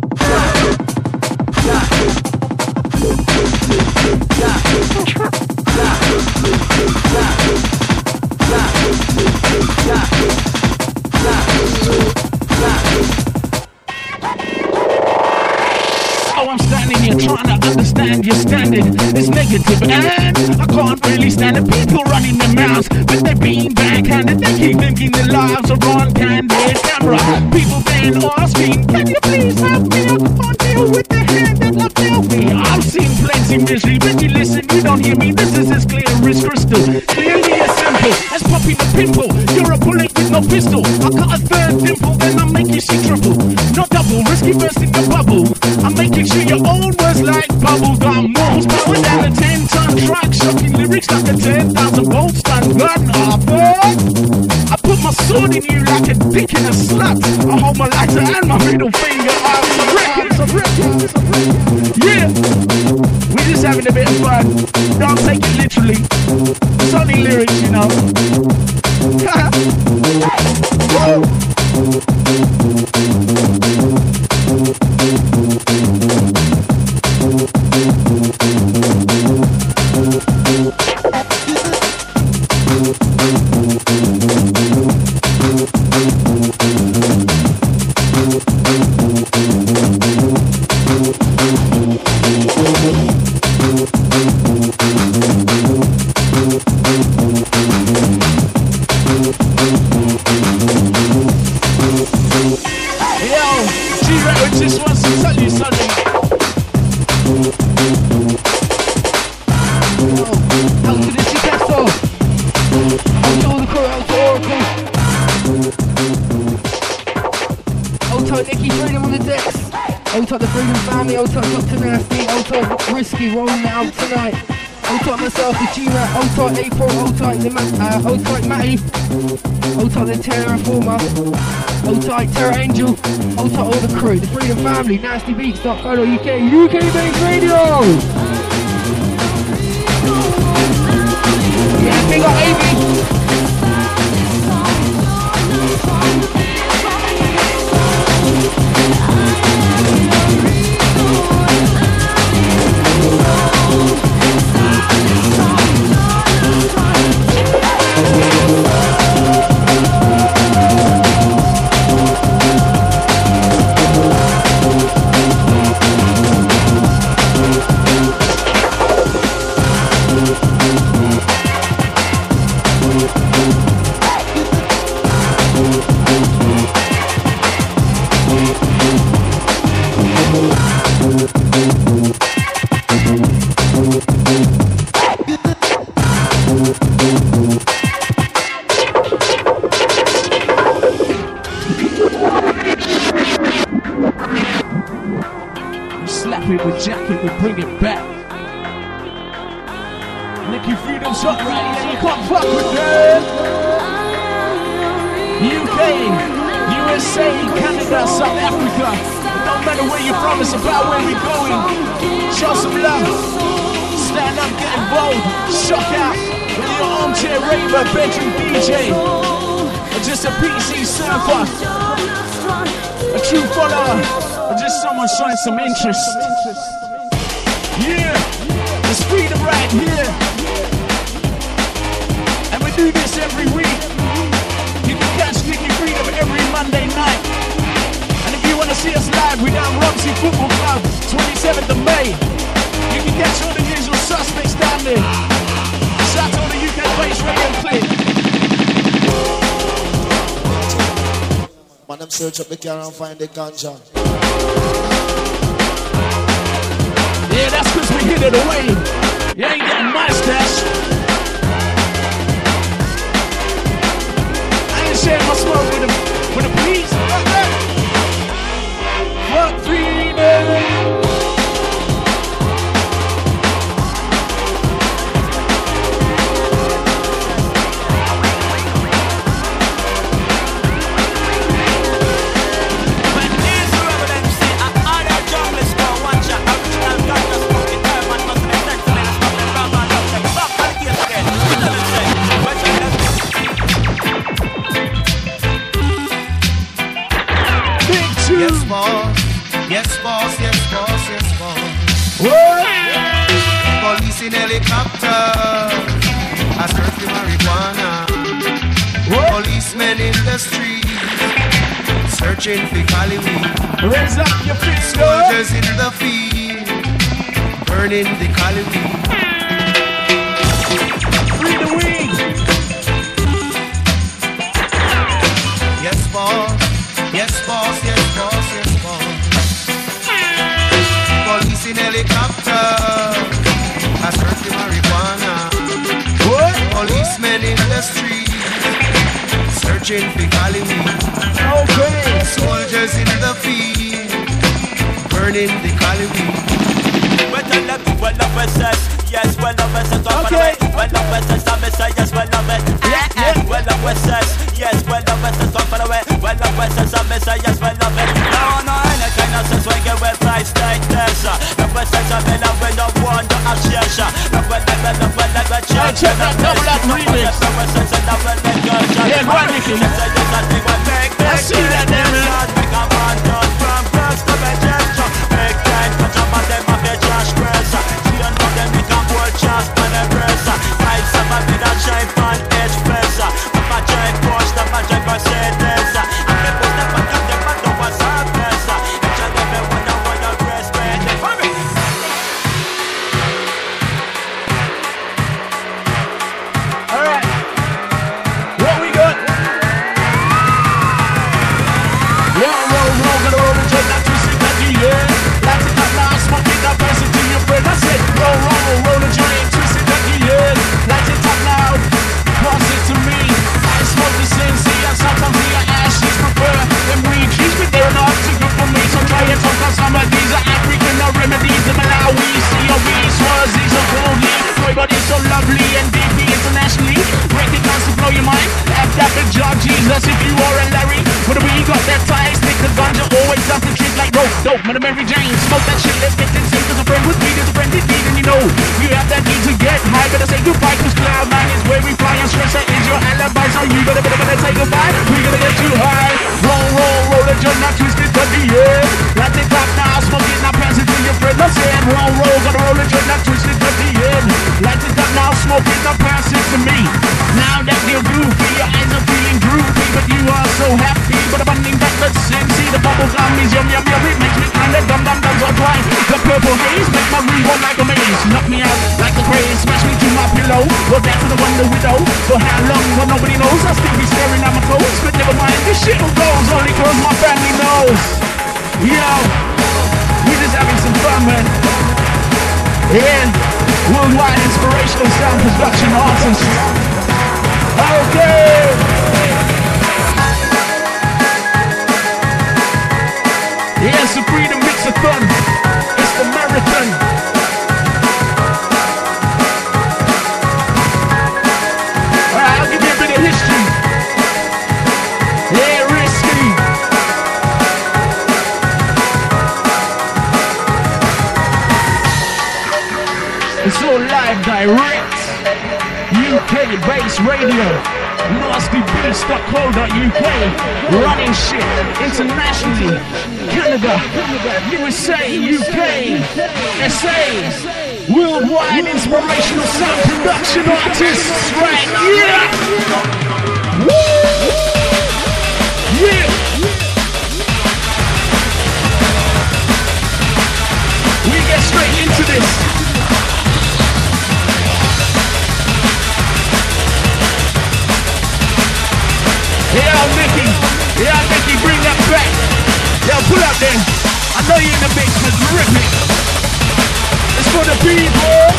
Oh, I'm standing here trying to understand your standard. It's negative and I can't really stand it. People running their mouths, but they're being backhanded. They keep thinking their lives are on candid camera. People then asking, can you please help me? I can't deal with the hand that love dealt me. I've seen plenty misery, but you listen, you don't hear me. This is as clear as crystal, clearly as simple as popping a pimple. You're a bullet with no pistol. I got a third dimple, then I make you see triple. Not double, risky bursting the bubble. I'm making sure your own words like bubble gum walls. Power down a ten ton truck, shocking lyrics like a ten thousand volt stun gun. Arthur, I put my sword in you like a dick in a slut. I hold my lighter and my middle finger out. It's a record, it's a record, it's a record. Yeah, we're just having a bit of fun. Don't take it literally. It's only lyrics, you know. Rolling out tonight. Hold tight myself, the G-Rat, hold tight April, hold tight the uh, hold tight Matty, hold tight the Terraformer, hold tight Terra Angel, hold tight all the crew, the Freedom Family, nasty beats dot co dot U K, U K based radio! Yeah, big up A B! Showing some interest. Yeah, there's freedom right here. And we do this every week. You can catch Sticky Freedom every Monday night. And if you want to see us live, we're down Romsey Football Club, twenty-seventh of May. You can catch all the usual suspects down there. Shout out to all the U K-based radio clip. Man, them search up the car and find the ganja. Yeah, that's cause we hid it away. You ain't getting my stash. I ain't sharing my smoke with the, with the police. Fuck freedom. two. Yes, boss. Yes, boss. Yes, boss. Yes, boss. What? Police in helicopter. I search the marijuana. What? Policemen in the street. Searching for Cali weed. Raise up your fists, girl. Soldiers in the field. Burning the Cali weed. Free the weed. Yes, boss. Yes, boss. Yes, boss. Yes, boss. Police in helicopter. I search the marijuana. What? Policemen in the street. Searching for Cali weed. Okay. Soldiers in the field. Burning the Cali weed. Well, tell them, well, the process, yes, well, the process, talk Okay. about it. Well, the process, I'm say yes, well, the process, Yeah, yeah. well, the process, yes, well, the process, talk about it. Well, the process, I'm say yes, well, the process. No, no, any kind of sense, we get with price like this. The process, I'm in a way, no one to association. The well, the well, the well, the well, Hey, check that double up remix. Yeah, go on, Nicky. I see that there, man. Alright. What we got? Yeah, roll, roll, gonna roll the jet, not twisted, not the yeah. Light it up now, smoke it up, pass it to your friend. I said, roll, roll, roll the joint, twisted, not the yeah. Light it up now, pass it to me. I smoke the same, see, and sometimes the ashes prefer them weed. Keeps me there, not too good for me, so try it on, cause some of these are African, no remedies. The Malawi, C O B, Swazis, or Goldie. Everybody's so lovely and deeply internationally. Break it down to blow your mind. F that big job, Jesus, if you are a Larry. When we got that ties, stick the ganja, always up and treat like dope, dope. Man, Mary Jane, smoke that shit, let's get this in. Cause a friend with weed is a friend indeed, and you know, you have that need to get high. Better say goodbye, cause cloud nine is where we fly, and stress that is your alibi. So you better, better, better say goodbye. We gonna get too high. Roll, roll, roll the joint, not twisted, to the end. Light it up now, smoke it, now pass it to your friend. I said, roll, roll, gotta roll the joint, not twisted, to the end. Light it up now, smoke it, now pass it to me. Now that you're groovy, your eyes are feeling groovy, but you are so happy. But I'm running back, let's sing. See the bubble gum is yum, yum, yum. It makes me kinda dumb, dumb, dumb, so dry. The purple haze make my room go like a maze. Knock me out like a craze, smash me to my pillow. Go back to the Wonder Widow. For how long, well, nobody knows. I still be staring at my toes, but never mind, this shit goes only cause my family knows. Yo, we just having some fun, man. And worldwide inspirational sound production artist. Okay. Yeah, it's the Freedom Mix-a-thon. It's the marathon. Alright, I'll give you a bit of history. Yeah, risky. It's all live, direct. U K-based radio. nasty beats dot co dot U K. Running shit internationally. Canada, U S A, U K, S A. Worldwide inspirational sound production artists. Right, yeah. Woo! Yeah. We get straight into this. Yeah, Mickey. Yeah, Mickey, bring that back. Yo, pull up then. I know you're in the basement. Rip it. It's for the people.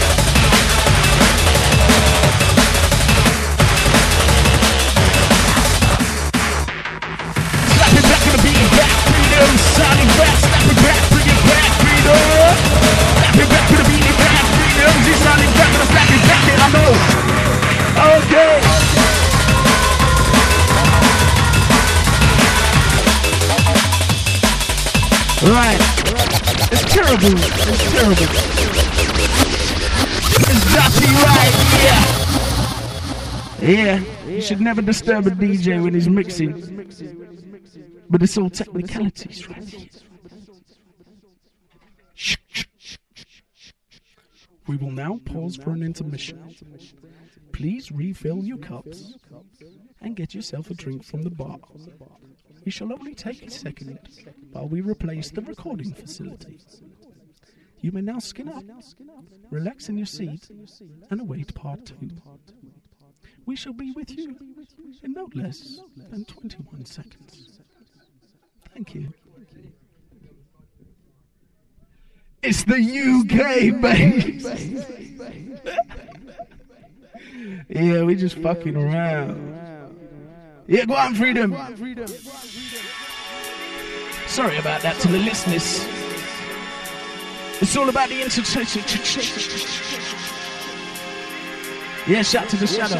Slap it back to the beat. Back, freedom. Sounding back. Slap it back. Bring it back, freedom. Slap it back to the beat. Back, freedom. She's sounding back to the slap it back. I know. Okay. Right. It's terrible. It's terrible. It's dirty, right? Yeah. Yeah. You should never disturb a D J when he's mixing. But it's all technicalities, right? We will now pause for an intermission. Please refill your cups and get yourself a drink from the bar. We shall only take a second while we replace the recording facility. You may now skin up, relax in your seat, and await part two. We shall be with you in no less than twenty-one seconds. Thank you. It's the U K, baby. Yeah, we just fucking around. Yeah, go on, Freedom. Sorry about that to the listeners. It's all about the intercession. Yeah, shout to the shadow.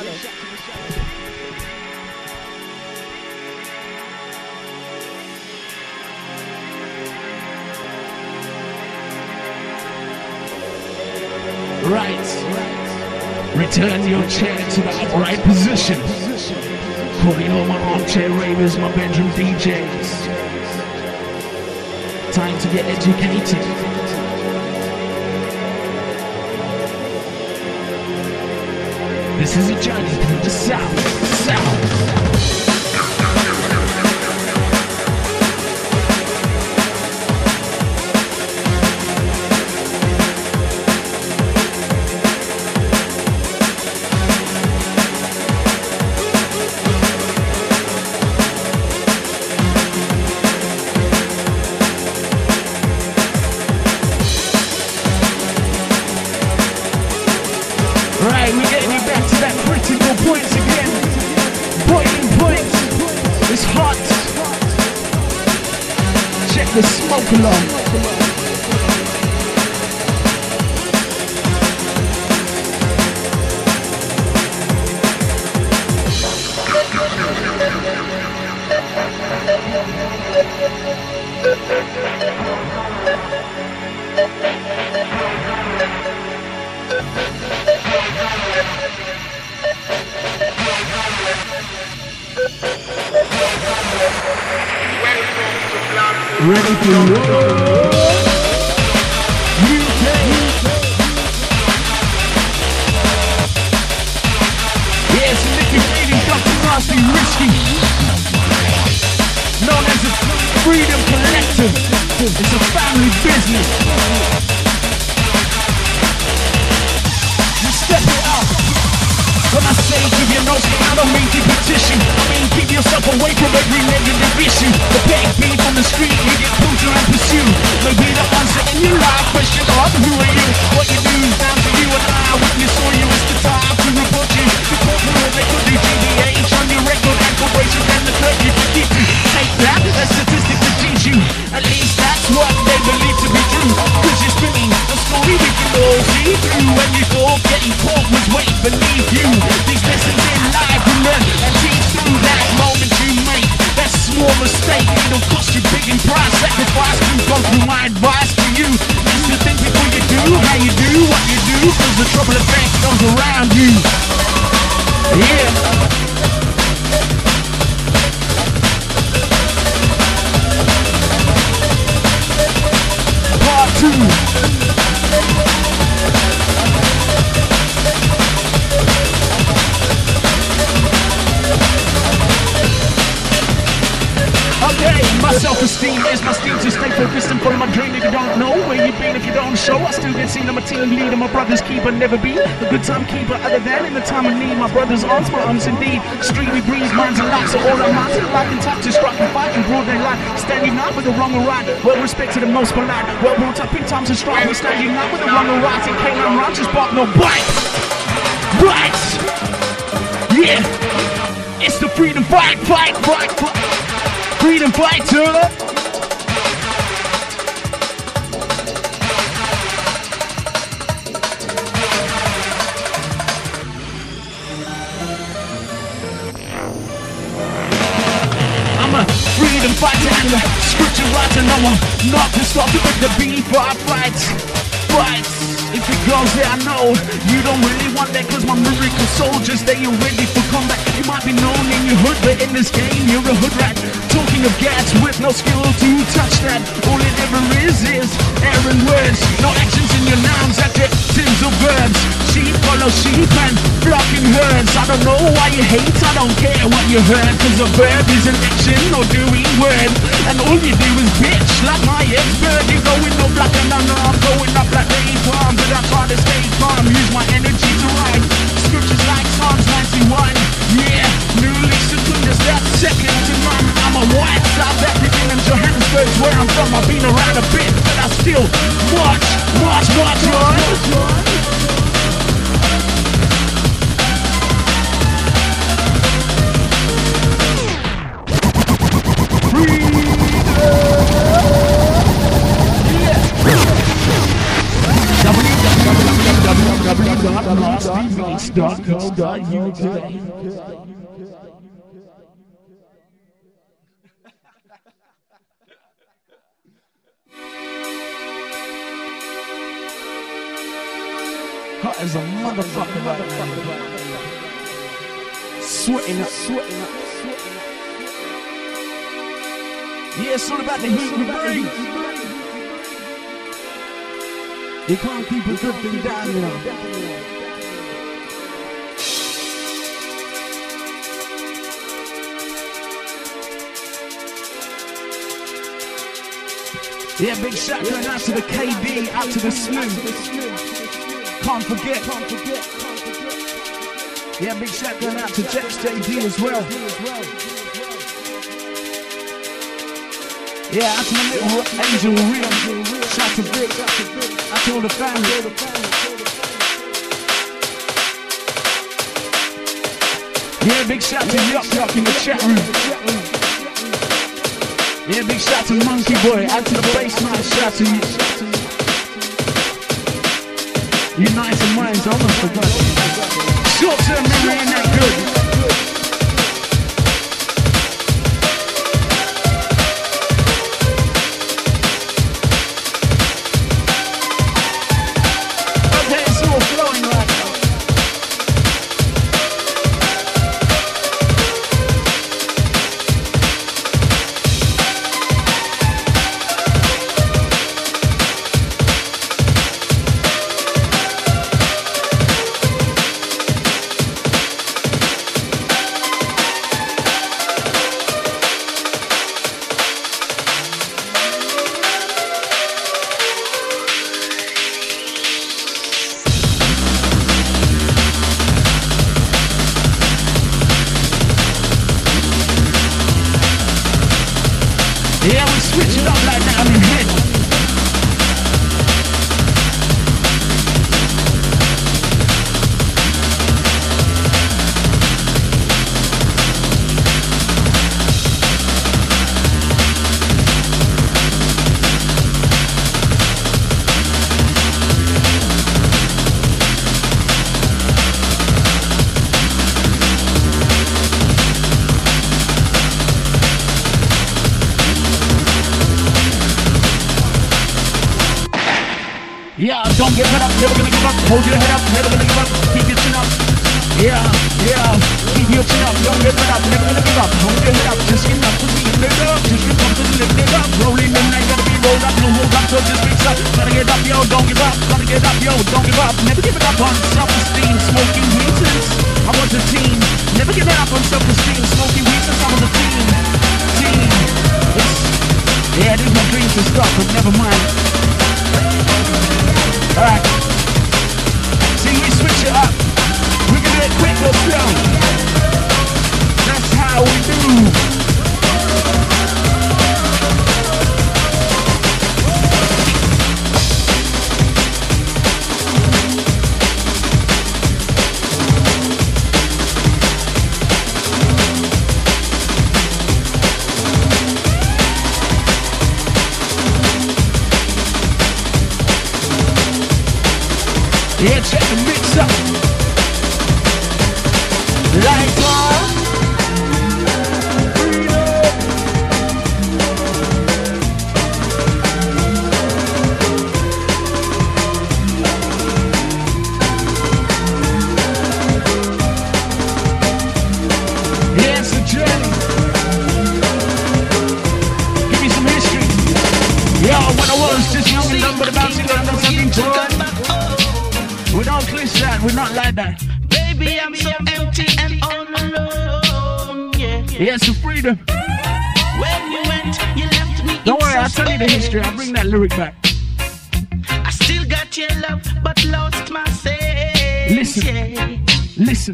Right. Return your chair to the upright position. Calling all my armchair ravers, my bedroom D Js. Time to get educated. This is a journey through the South, South. The smoke alarm. Ready to roll. U K. Yeah, it's a liquid feeling, Doctor Nasty, risky. Known as the Freedom Collective. It's a family business. You step it up. When I say give your notes, I don't mean keep petition. I mean keep yourself away from every negative issue. The peg beef on the street, you get pulled and pursued. Maybe the answer in your life question of who are you? What you do is down to you and I. Witness saw you, it's the time to report you. Report for what they could do, G B H on your record and corporations and the clerk you can keep you. Take that, a statistic to teach you. At least that's what they believe to be true. Cause you're spinning a story we can all see through. When you thought getting caught was way beneath you. These lessons in life you learn and teach through that moment you make. That small mistake, it'll cost you big in price. Sacrifice to go through my advice to you. Is to think before you do, how you do, what you do. Cause the trouble effect comes around you. Yeah. Part two. Okay, my self-esteem is my steam to stay focused and follow my dream. If you don't know where you've been, if you don't show, I still get seen. I'm a team leader, my brother's keeper, never be a good time keeper other than in the time of need. My brother's arms, my arms indeed. Streamy breeze, minds and lights are all I'm out to the life and time to strike and fight in broad daylight. Standing up with the wrong or right, well respected and most polite. Well brought up in times of strife. We're standing up with the wrong or right. In Canaan Run, just bark no bites. Bites! Yeah! It's the freedom fight, fight, fight, fight. Freedom fighter. I'm a freedom fighter and a scripture writer. No, I'm not to stop it with the beat. Fight, fights, fights. If it goes there, I know you don't really want that. Cause my miracle soldiers, they are ready for combat. You might be known in your hood, but in this game you're a hood rat. Talking of gats with no skill to touch that. All it ever is is errand words. No actions in your nouns, adjectives or verbs. Sheep follow sheep and flocking herds. I don't know why you hate, I don't care what you heard. Cause a verb is an action or doing word. And all you do is bitch like my ex-bird. You're going up like an alarm, going up like the farm. But I try to stay calm, use my energy to rhyme. Scriptures like Psalms ninety-one. Yeah, New Lisa Kundas, that's second to none. I'm a white South African and Johannesburg's where I'm from. I've been around a bit, but I still watch, watch, watch, watch. w w w dot lost beats dot co dot u k Hot as a motherfucker right now. Sweating up, sweating up, sweating up. Yeah, it's all about the heat we breathe. You can't keep a good thing down, you know. Yeah, big shout going out to the K D, out to the Slim. Can't forget. Yeah, big shout going out to Jex J D as well. Yeah, out to my little angel Rio. Shout to Vic. Out to all the family. Yeah, big shout to Yuck Yuck in the chat room. Yeah, big shout to Monkey Boy. Out to the baseline. Shout to you. United Minds, I almost forgot. Short term memory ain't that good. Don't get fed up, never gonna give up. Hold your head up, never gonna give up. Keep your chin up. Yeah, yeah. Keep your chin up, don't get fed up, never gonna give up. Hold your head up, just get up to be lit up. Just get up to be lit up. Rolling in night, gotta be rolled up, no hold up, so just mix up. Gotta get up, yo, don't give up. Gotta get up, yo, don't give up. Never give it up on self-esteem, smoking weeds. I was a team. Never give it up on self-esteem, smoking weeds. I was a team. Team. It's, yeah, these my dreams to stop, but never mind. Alright, see we switch it up. We can do it quick or slow. That's how we do. Yeah, check the mix up. Lights on. Yeah, it's the that. Baby, I'm so empty and all alone. Yeah. Yes, the freedom. When you went, you left me. Don't worry, I'll tell you the history. I'll bring that lyric back. I still got your love, but lost my sense. Listen. Yeah. Listen.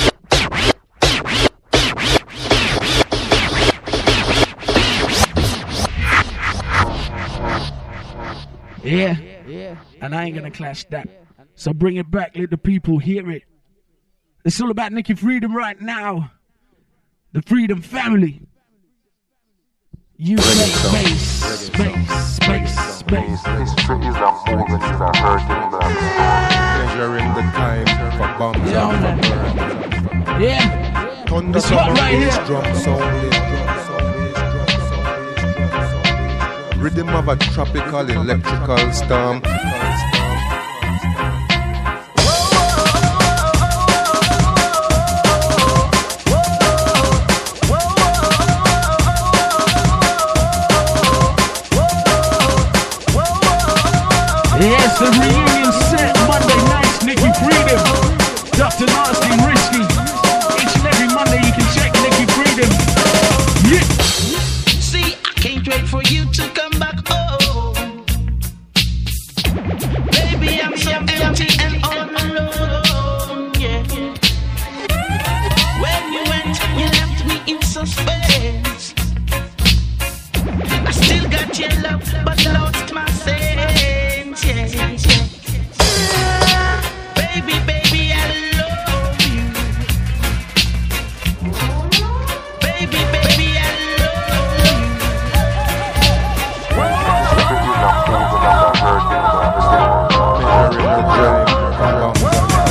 Yeah. Yeah. And I ain't gonna clash that. So bring it back, let the people hear it. It's all about Nicky Freedom right now. The Freedom family. You make space, space, space, space. History is a movement, is a hurting blood. Measuring the time for bombs Yeah, and man. for burn. Yeah. Thunder It's hot right bass here. drum sound, bass drum sound, bass drum sound, bass drum sound. Rhythm of a tropical electrical storm. Yes, the reunion set Monday nights, Nicky Freedom, Doctor Nasty, Risky. Each and every Monday you can check Nicky Freedom. Yeah. See, I can't wait for you to come back home. Baby, I'm so empty and all alone. Yeah. When you went, you left me in suspense. I still got your love, but lost my sense. Yeah, yeah. Baby, baby, I love you. Baby, baby, I love you. History is a movement, is a hurting blood. Measuring the time for bombs.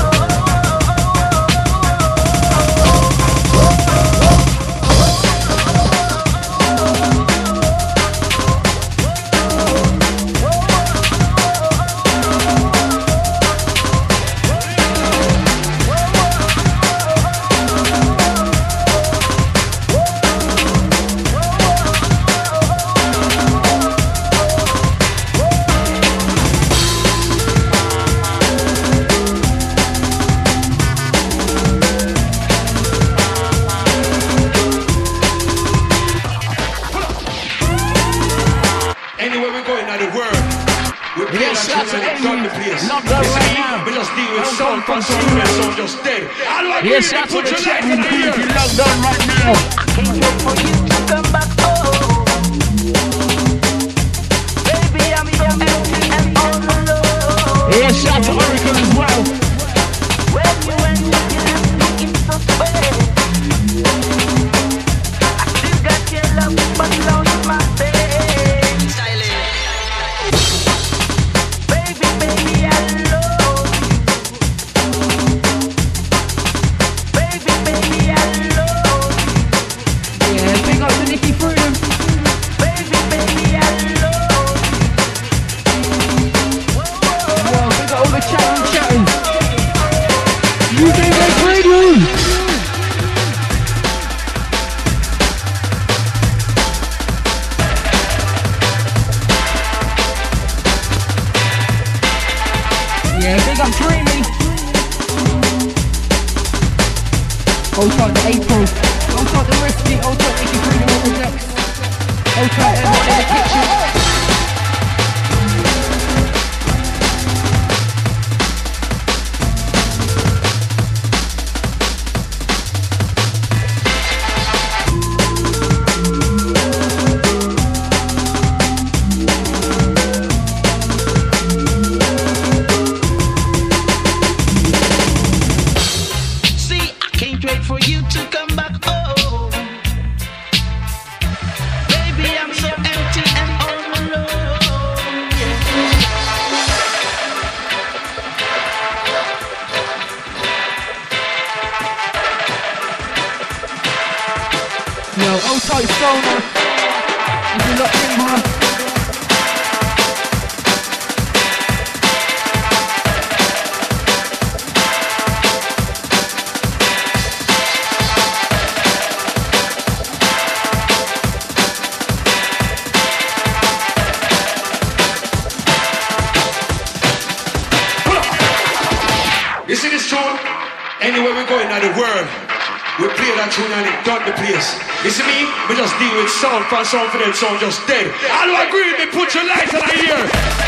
Anywhere we go in the world, we play Yes, that shout tune to and gun the Amy. place. Love that You right see, now. we just deal with Don't sound go, from don't go. sound and sound just dead. All I Yes, need shout is to put the your chat life in room the crew if air. you logged on right now. Can't wait for you to come back home. Baby, I'm so empty and all alone. Yeah, shout to Oracle as well. When you went, you left me in suspense. I still got your love, but lost my sense. Baby, baby, I love you. Baby, baby, I love you. Yeah, big up to Nicky Freedom. Baby, baby, I love Yo, big up all the chat room chatting. You do that Freedom. Yeah, big up Dreamy. Hold tight to April. Hold tight to Risky. Hold tight to Nicky Freedom on the decks. Hold tight to everyone in the kitchen. See, I can't wait for you to come back home. Baby, I'm so empty and all alone. Yeah. Yo, hold tight Sona. If you're locked in, man. You see this tune? Anywhere we go in the world, we play that tune and it done the place. You see me? We just deal with sound for sound for them sound just dead. All who agree with me, put your lights on here.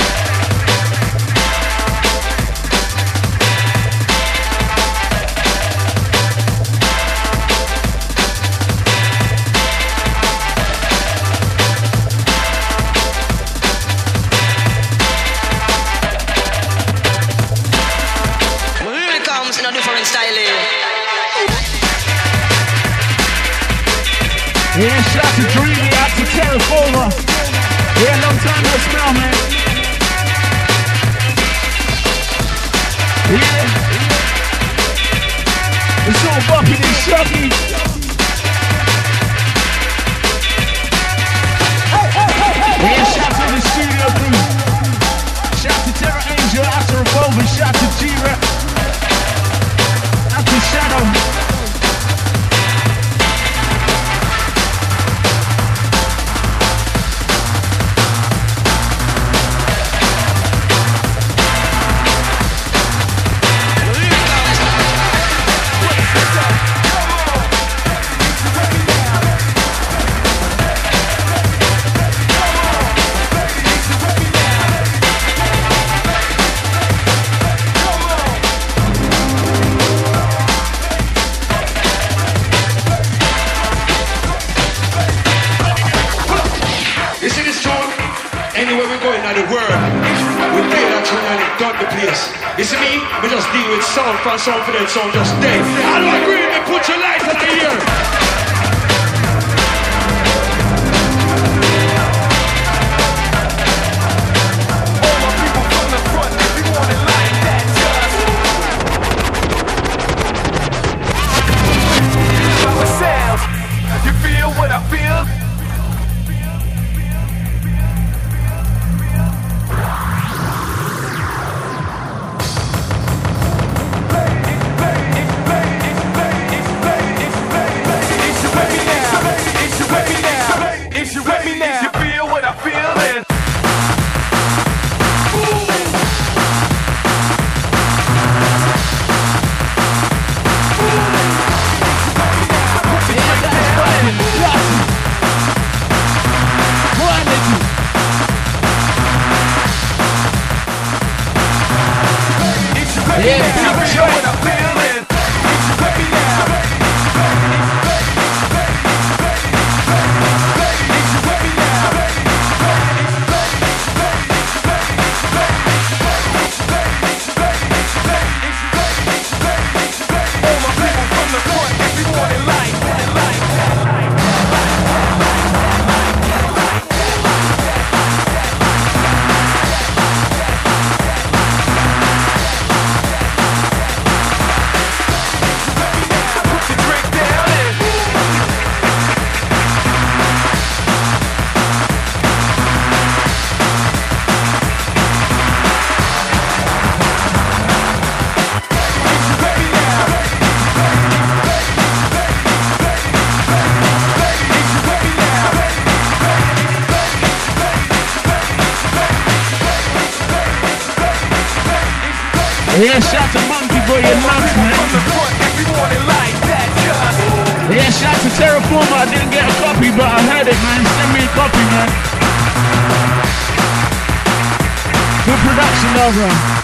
Yeah, shout to Dreamy, out to Terraforma. Yeah, long time no smell, man. Yeah. It's all bumping and shoving. Yeah, shout to the studio crew. Shout to Terra Angel, out to Revolver, shout to G-Rap. Out to Shadow. You see me? We just deal with sound for sound for them sound just dead. I don't agree with me, put your lights on here. Yeah, shout to Monkey Boy and Lux, man. Yeah, shout to Terraforma. I didn't get a copy, but I heard it, man. Send me a copy, man. Good production, over.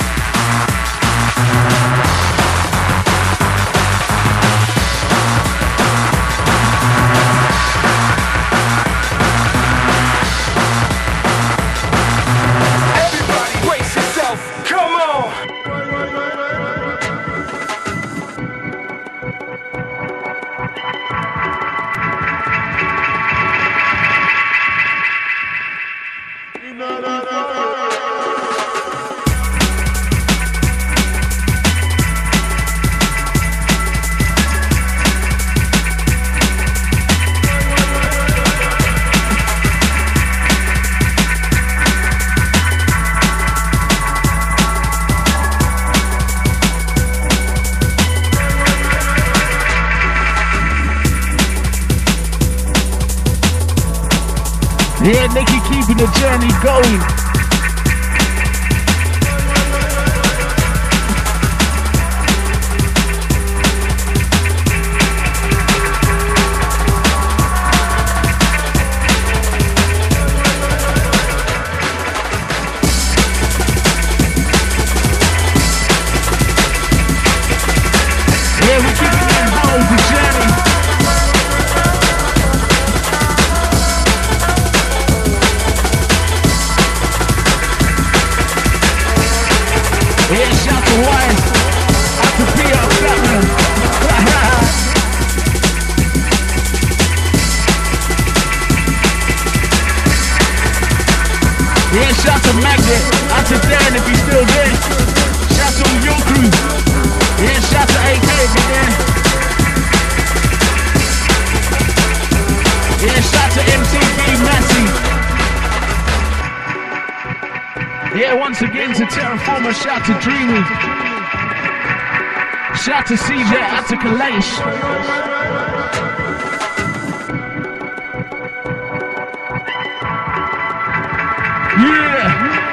Yeah, Nicky keeping the journey going. to Wise. Out to Peter Chapman. Yeah, shout to Magnet. Out to Dan if he's still there. Shout to your crew. Yeah, shout to A K if you're there. Yeah, shout to M T V Massey. Yeah, once again to Terraformer, shout to Dreamy. Shout to C J, out to Kalash. Yeah!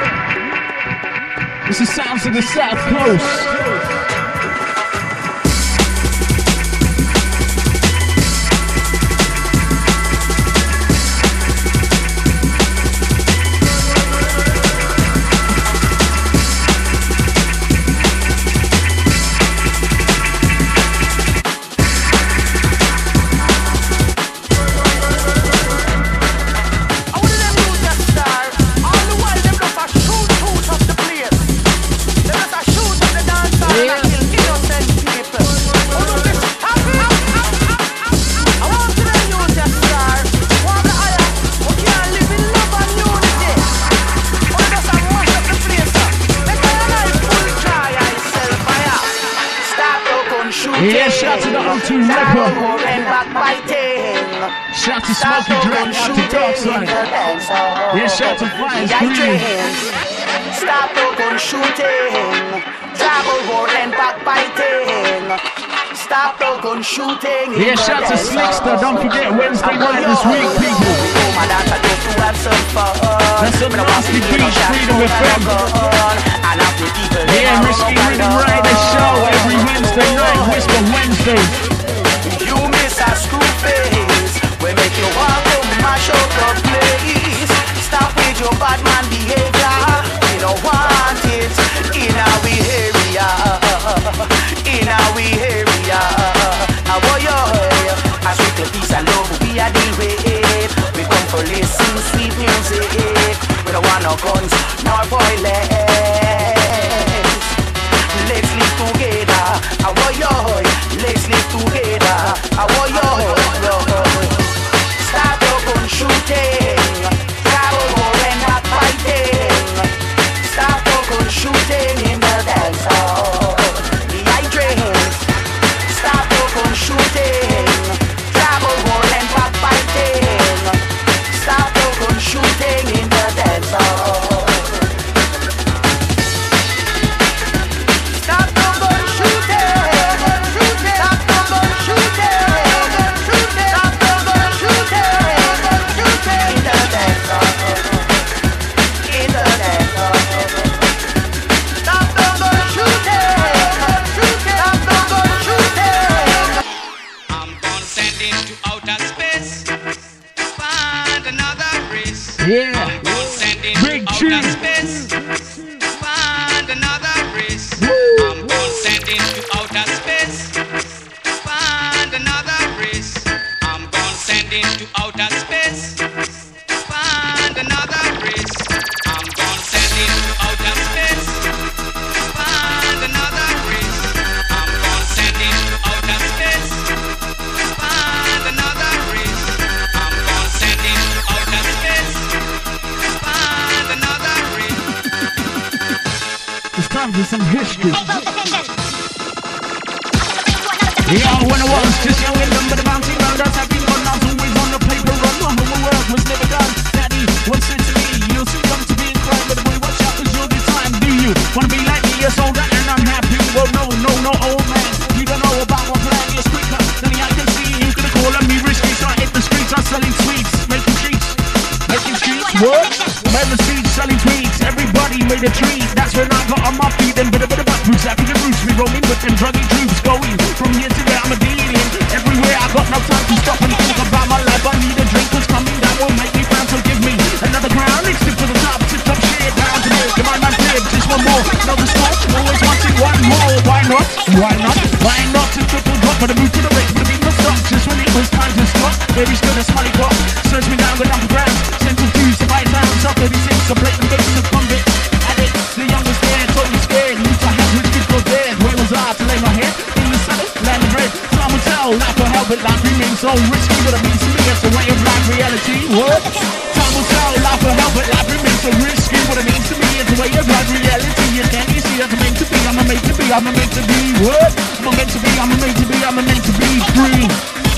This is sounds of the South Coast. Yeah, shout to the O two rapper. Shout to Smokey Drag, shout to Darkside. Yeah, shout to Fires Green. Stop the gun shooting. Travel war and backbiting. Stop the gun shooting. Yeah, shout to Slickster. Don't forget Wednesday night this week, people. That's on the Rusty Beach, Freedom F M. Yeah, Risky Rhythm Rider Show every Wednesday night, Whisper Wednesday. You miss a screw face. We make you walk up, mash up the place. Stop with your bad man behavior. We don't want it in our area. In our area. I want you. As we play peace and love, we are deal with it. We come for listen sweet music. We don't want no guns, nor violence. Let's live together. I want you. Let's live together. I want you. Stop your gun shooting. Travel war and backbiting. Stop your gun shooting in the dance hall. The hydrants. Stop your gun shooting. Travel war and backbiting. Stop your gun shooting in the dance hall. Yeah, big tune. Find another race. I'm gonna send it to outer space. Find another race. I'm gonna send it to outer space. Find another race. I'm gonna send it to outer space. Find another race. I'm gonna send it to outer space. Find another race. I'm gonna send it to outer space. It's time for some history. Yeah, when I was just young and dumb, but the bounty round us, I've been on always on the paper run. My homework was never done. Daddy once said to me, you're too young to be in crime, but boy, watch out, cause you'll be time. Do you wanna be like me? Yes, older, and I'm happy. Well, no, no, no, old man. You don't know about my plan. You're quicker than I can see. You could have called me risky, so I hit the streets. I'm selling sweets, making streets, making streets. What? Made the streets, selling sweets. Everybody made a treat. That's when I got on my feet and bit a bit of roots, happy the roots. We roaming with them druggy troops, going from here to there. I'm a dealing everywhere. I got no time to stop and think about my life. I need a drink, cause coming down will make me proud. So give me another crown. It's tip to the top, tip top shit down to me. Come on, man, flip, just one more. Another spot, always wanting one more. Why not? Why not? Why not? To triple drop for the boot to the rate, for the beat must stop. Just when it was time to stop, baby stood a smiley clock. Search me down, go down for grams. Central fuse, if I down, top thirty-six, I'm blatant bass of convict. Addict, the youngest there, totally scared. Need to have his good help it, life remains so risky. What it means to me, it's a way of life, reality. What? Time will tell, life will help it, life remains so risky. What it means to me, it's a way of life, reality. You can't you see, I'm a meant to be, I'm a meant to be, I'm a meant to be. What? I'm a meant to be, I'm a meant to be, I'm a meant to be free.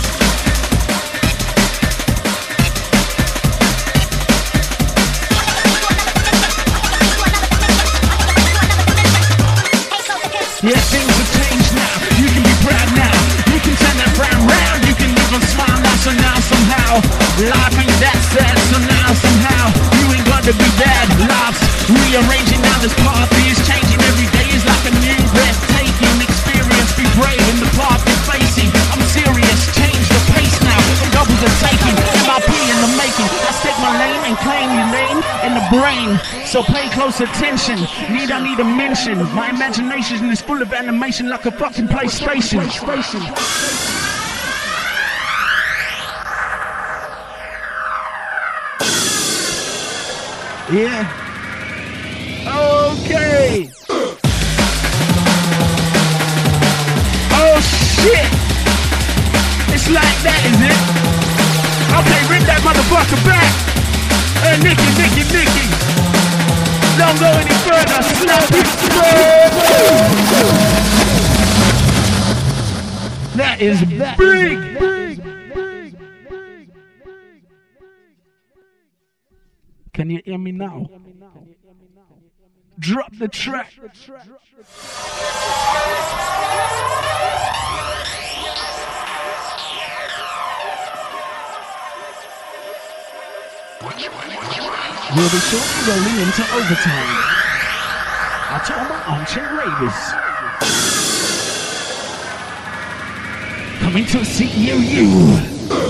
Yeah, things have changed now. You can be proud now. You can turn that frown round. You can even smile now. So now somehow life ain't that sad. So now somehow you ain't got to be bad. Life's rearranging now. This path is changing. Every day is like a new breathtaking experience. Be brave in the path you're facing. I'm serious. Change the pace now. And double the taking. M I P in the making. I stake my lane and claim your name in the brain. So pay close attention. Need I need a mention. My imagination is full of animation like a fucking PlayStation. PlayStation. Yeah. Okay. Oh shit. It's like that, is it? Okay, bring that motherfucker back. Hey, Nicky, Nicky, Nicky. Don't go any further. Snap it. That is big. big, big, big. Can you hear me now? Drop the track. We'll be shortly rolling into overtime. I told my armchair ravers. Coming to C U U.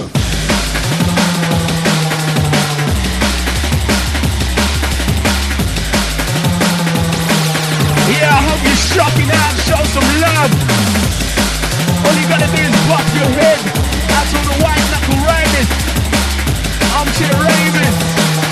Yeah, I hope you're shopping out, show some love. All you gotta do is pop your head out to the white knuckle riders. Armchair ravers.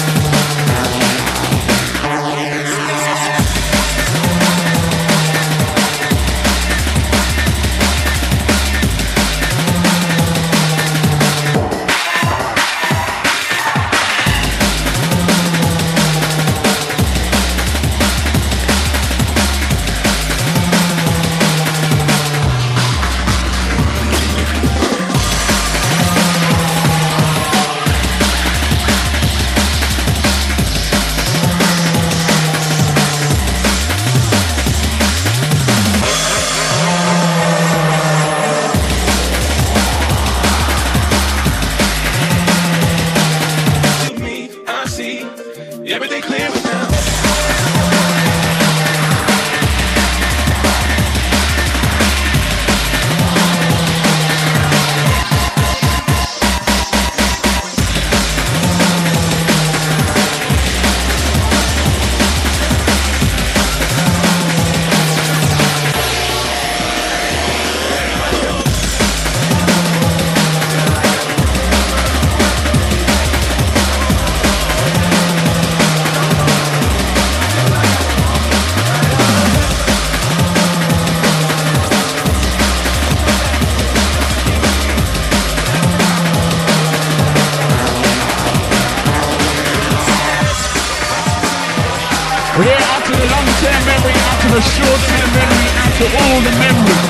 The short-term memory after all the memories.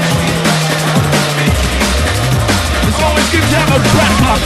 It's always good to have a backup.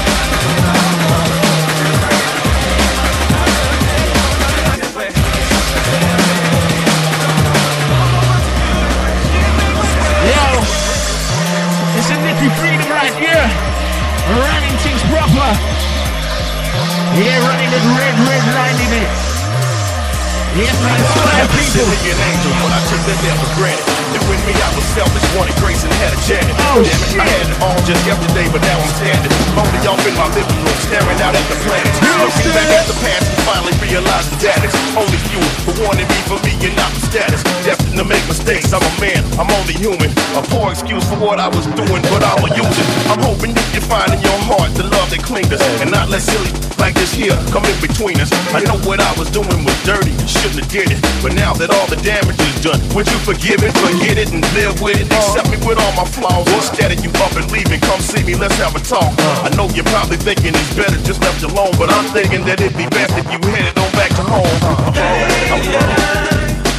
Yo, it's a Nicky Freedom right here. Running things proper. Yeah, running it red, red line in it. Yes, man, it's five people. An angel, but I took that there for granted. And with me, I was selfish, wanted grace and had a janet. Oh, damn it, shit. I had it all just yesterday, but now I'm standing. Only off in my living room, staring out at the planets. Looking back at the past and finally realizing that it's only few who wanted me for me and not for status. Destined to make mistakes, I'm a man, I'm only human. A poor excuse for what I was doing, but I'ma use it. I'm hoping you can find in your heart the love that clings us, and not let silly like this here come in between us. I know what I was doing was dirty, shouldn't have did it, but now that all the damage is done, would you forgive it, forget it, and live with it? Accept me with all my flaws, instead of you up and leaving. Come see me, let's have a talk. I know you're probably thinking it's better just left alone, but I'm thinking that it'd be best if you headed on back to home. I'm wrong, I'm wrong.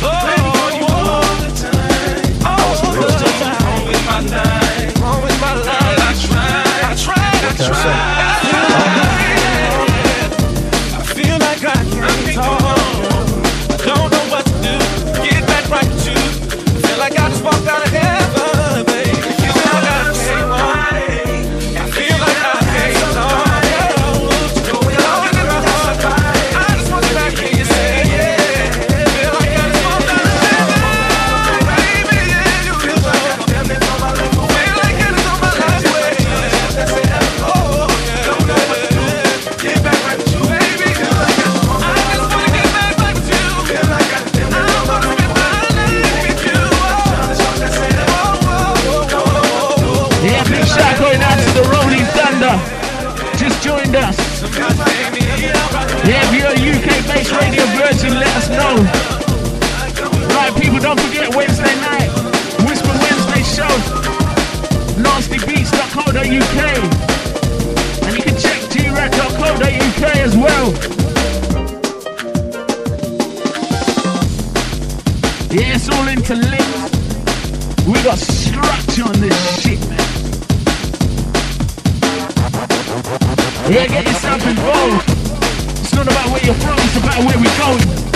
I feel like I can't talk. Don't know what to do. Get back right to you. Feel like I just walked out of heaven, baby. Feel like I can't walk. I feel like I can't talk. Going on in my heart. I just want you back here. You say yeah. Feel like I just walked out of heaven, baby. Yeah, you feel like I'm damn near on my life. Feel like it is on my last way. Oh yeah. Don't know what to do. Get back right to you, baby. Feel like I just want. I just wanna get back right to you. Feel like I damn near on my life. Yeah, big shout going out to the Rolling Thunder. Just joined us. Yeah, if you're a U K-based radio virgin, let us know. Right, people, don't forget Wednesday night, Whisper Wednesday show, nasty beats dot co dot U K, and you can check G rec dot co dot U K as well. Yeah, it's all interlinked. We got structure on this shit, man. Yeah, get yourself involved. It's not about where you're from, it's about where we're going.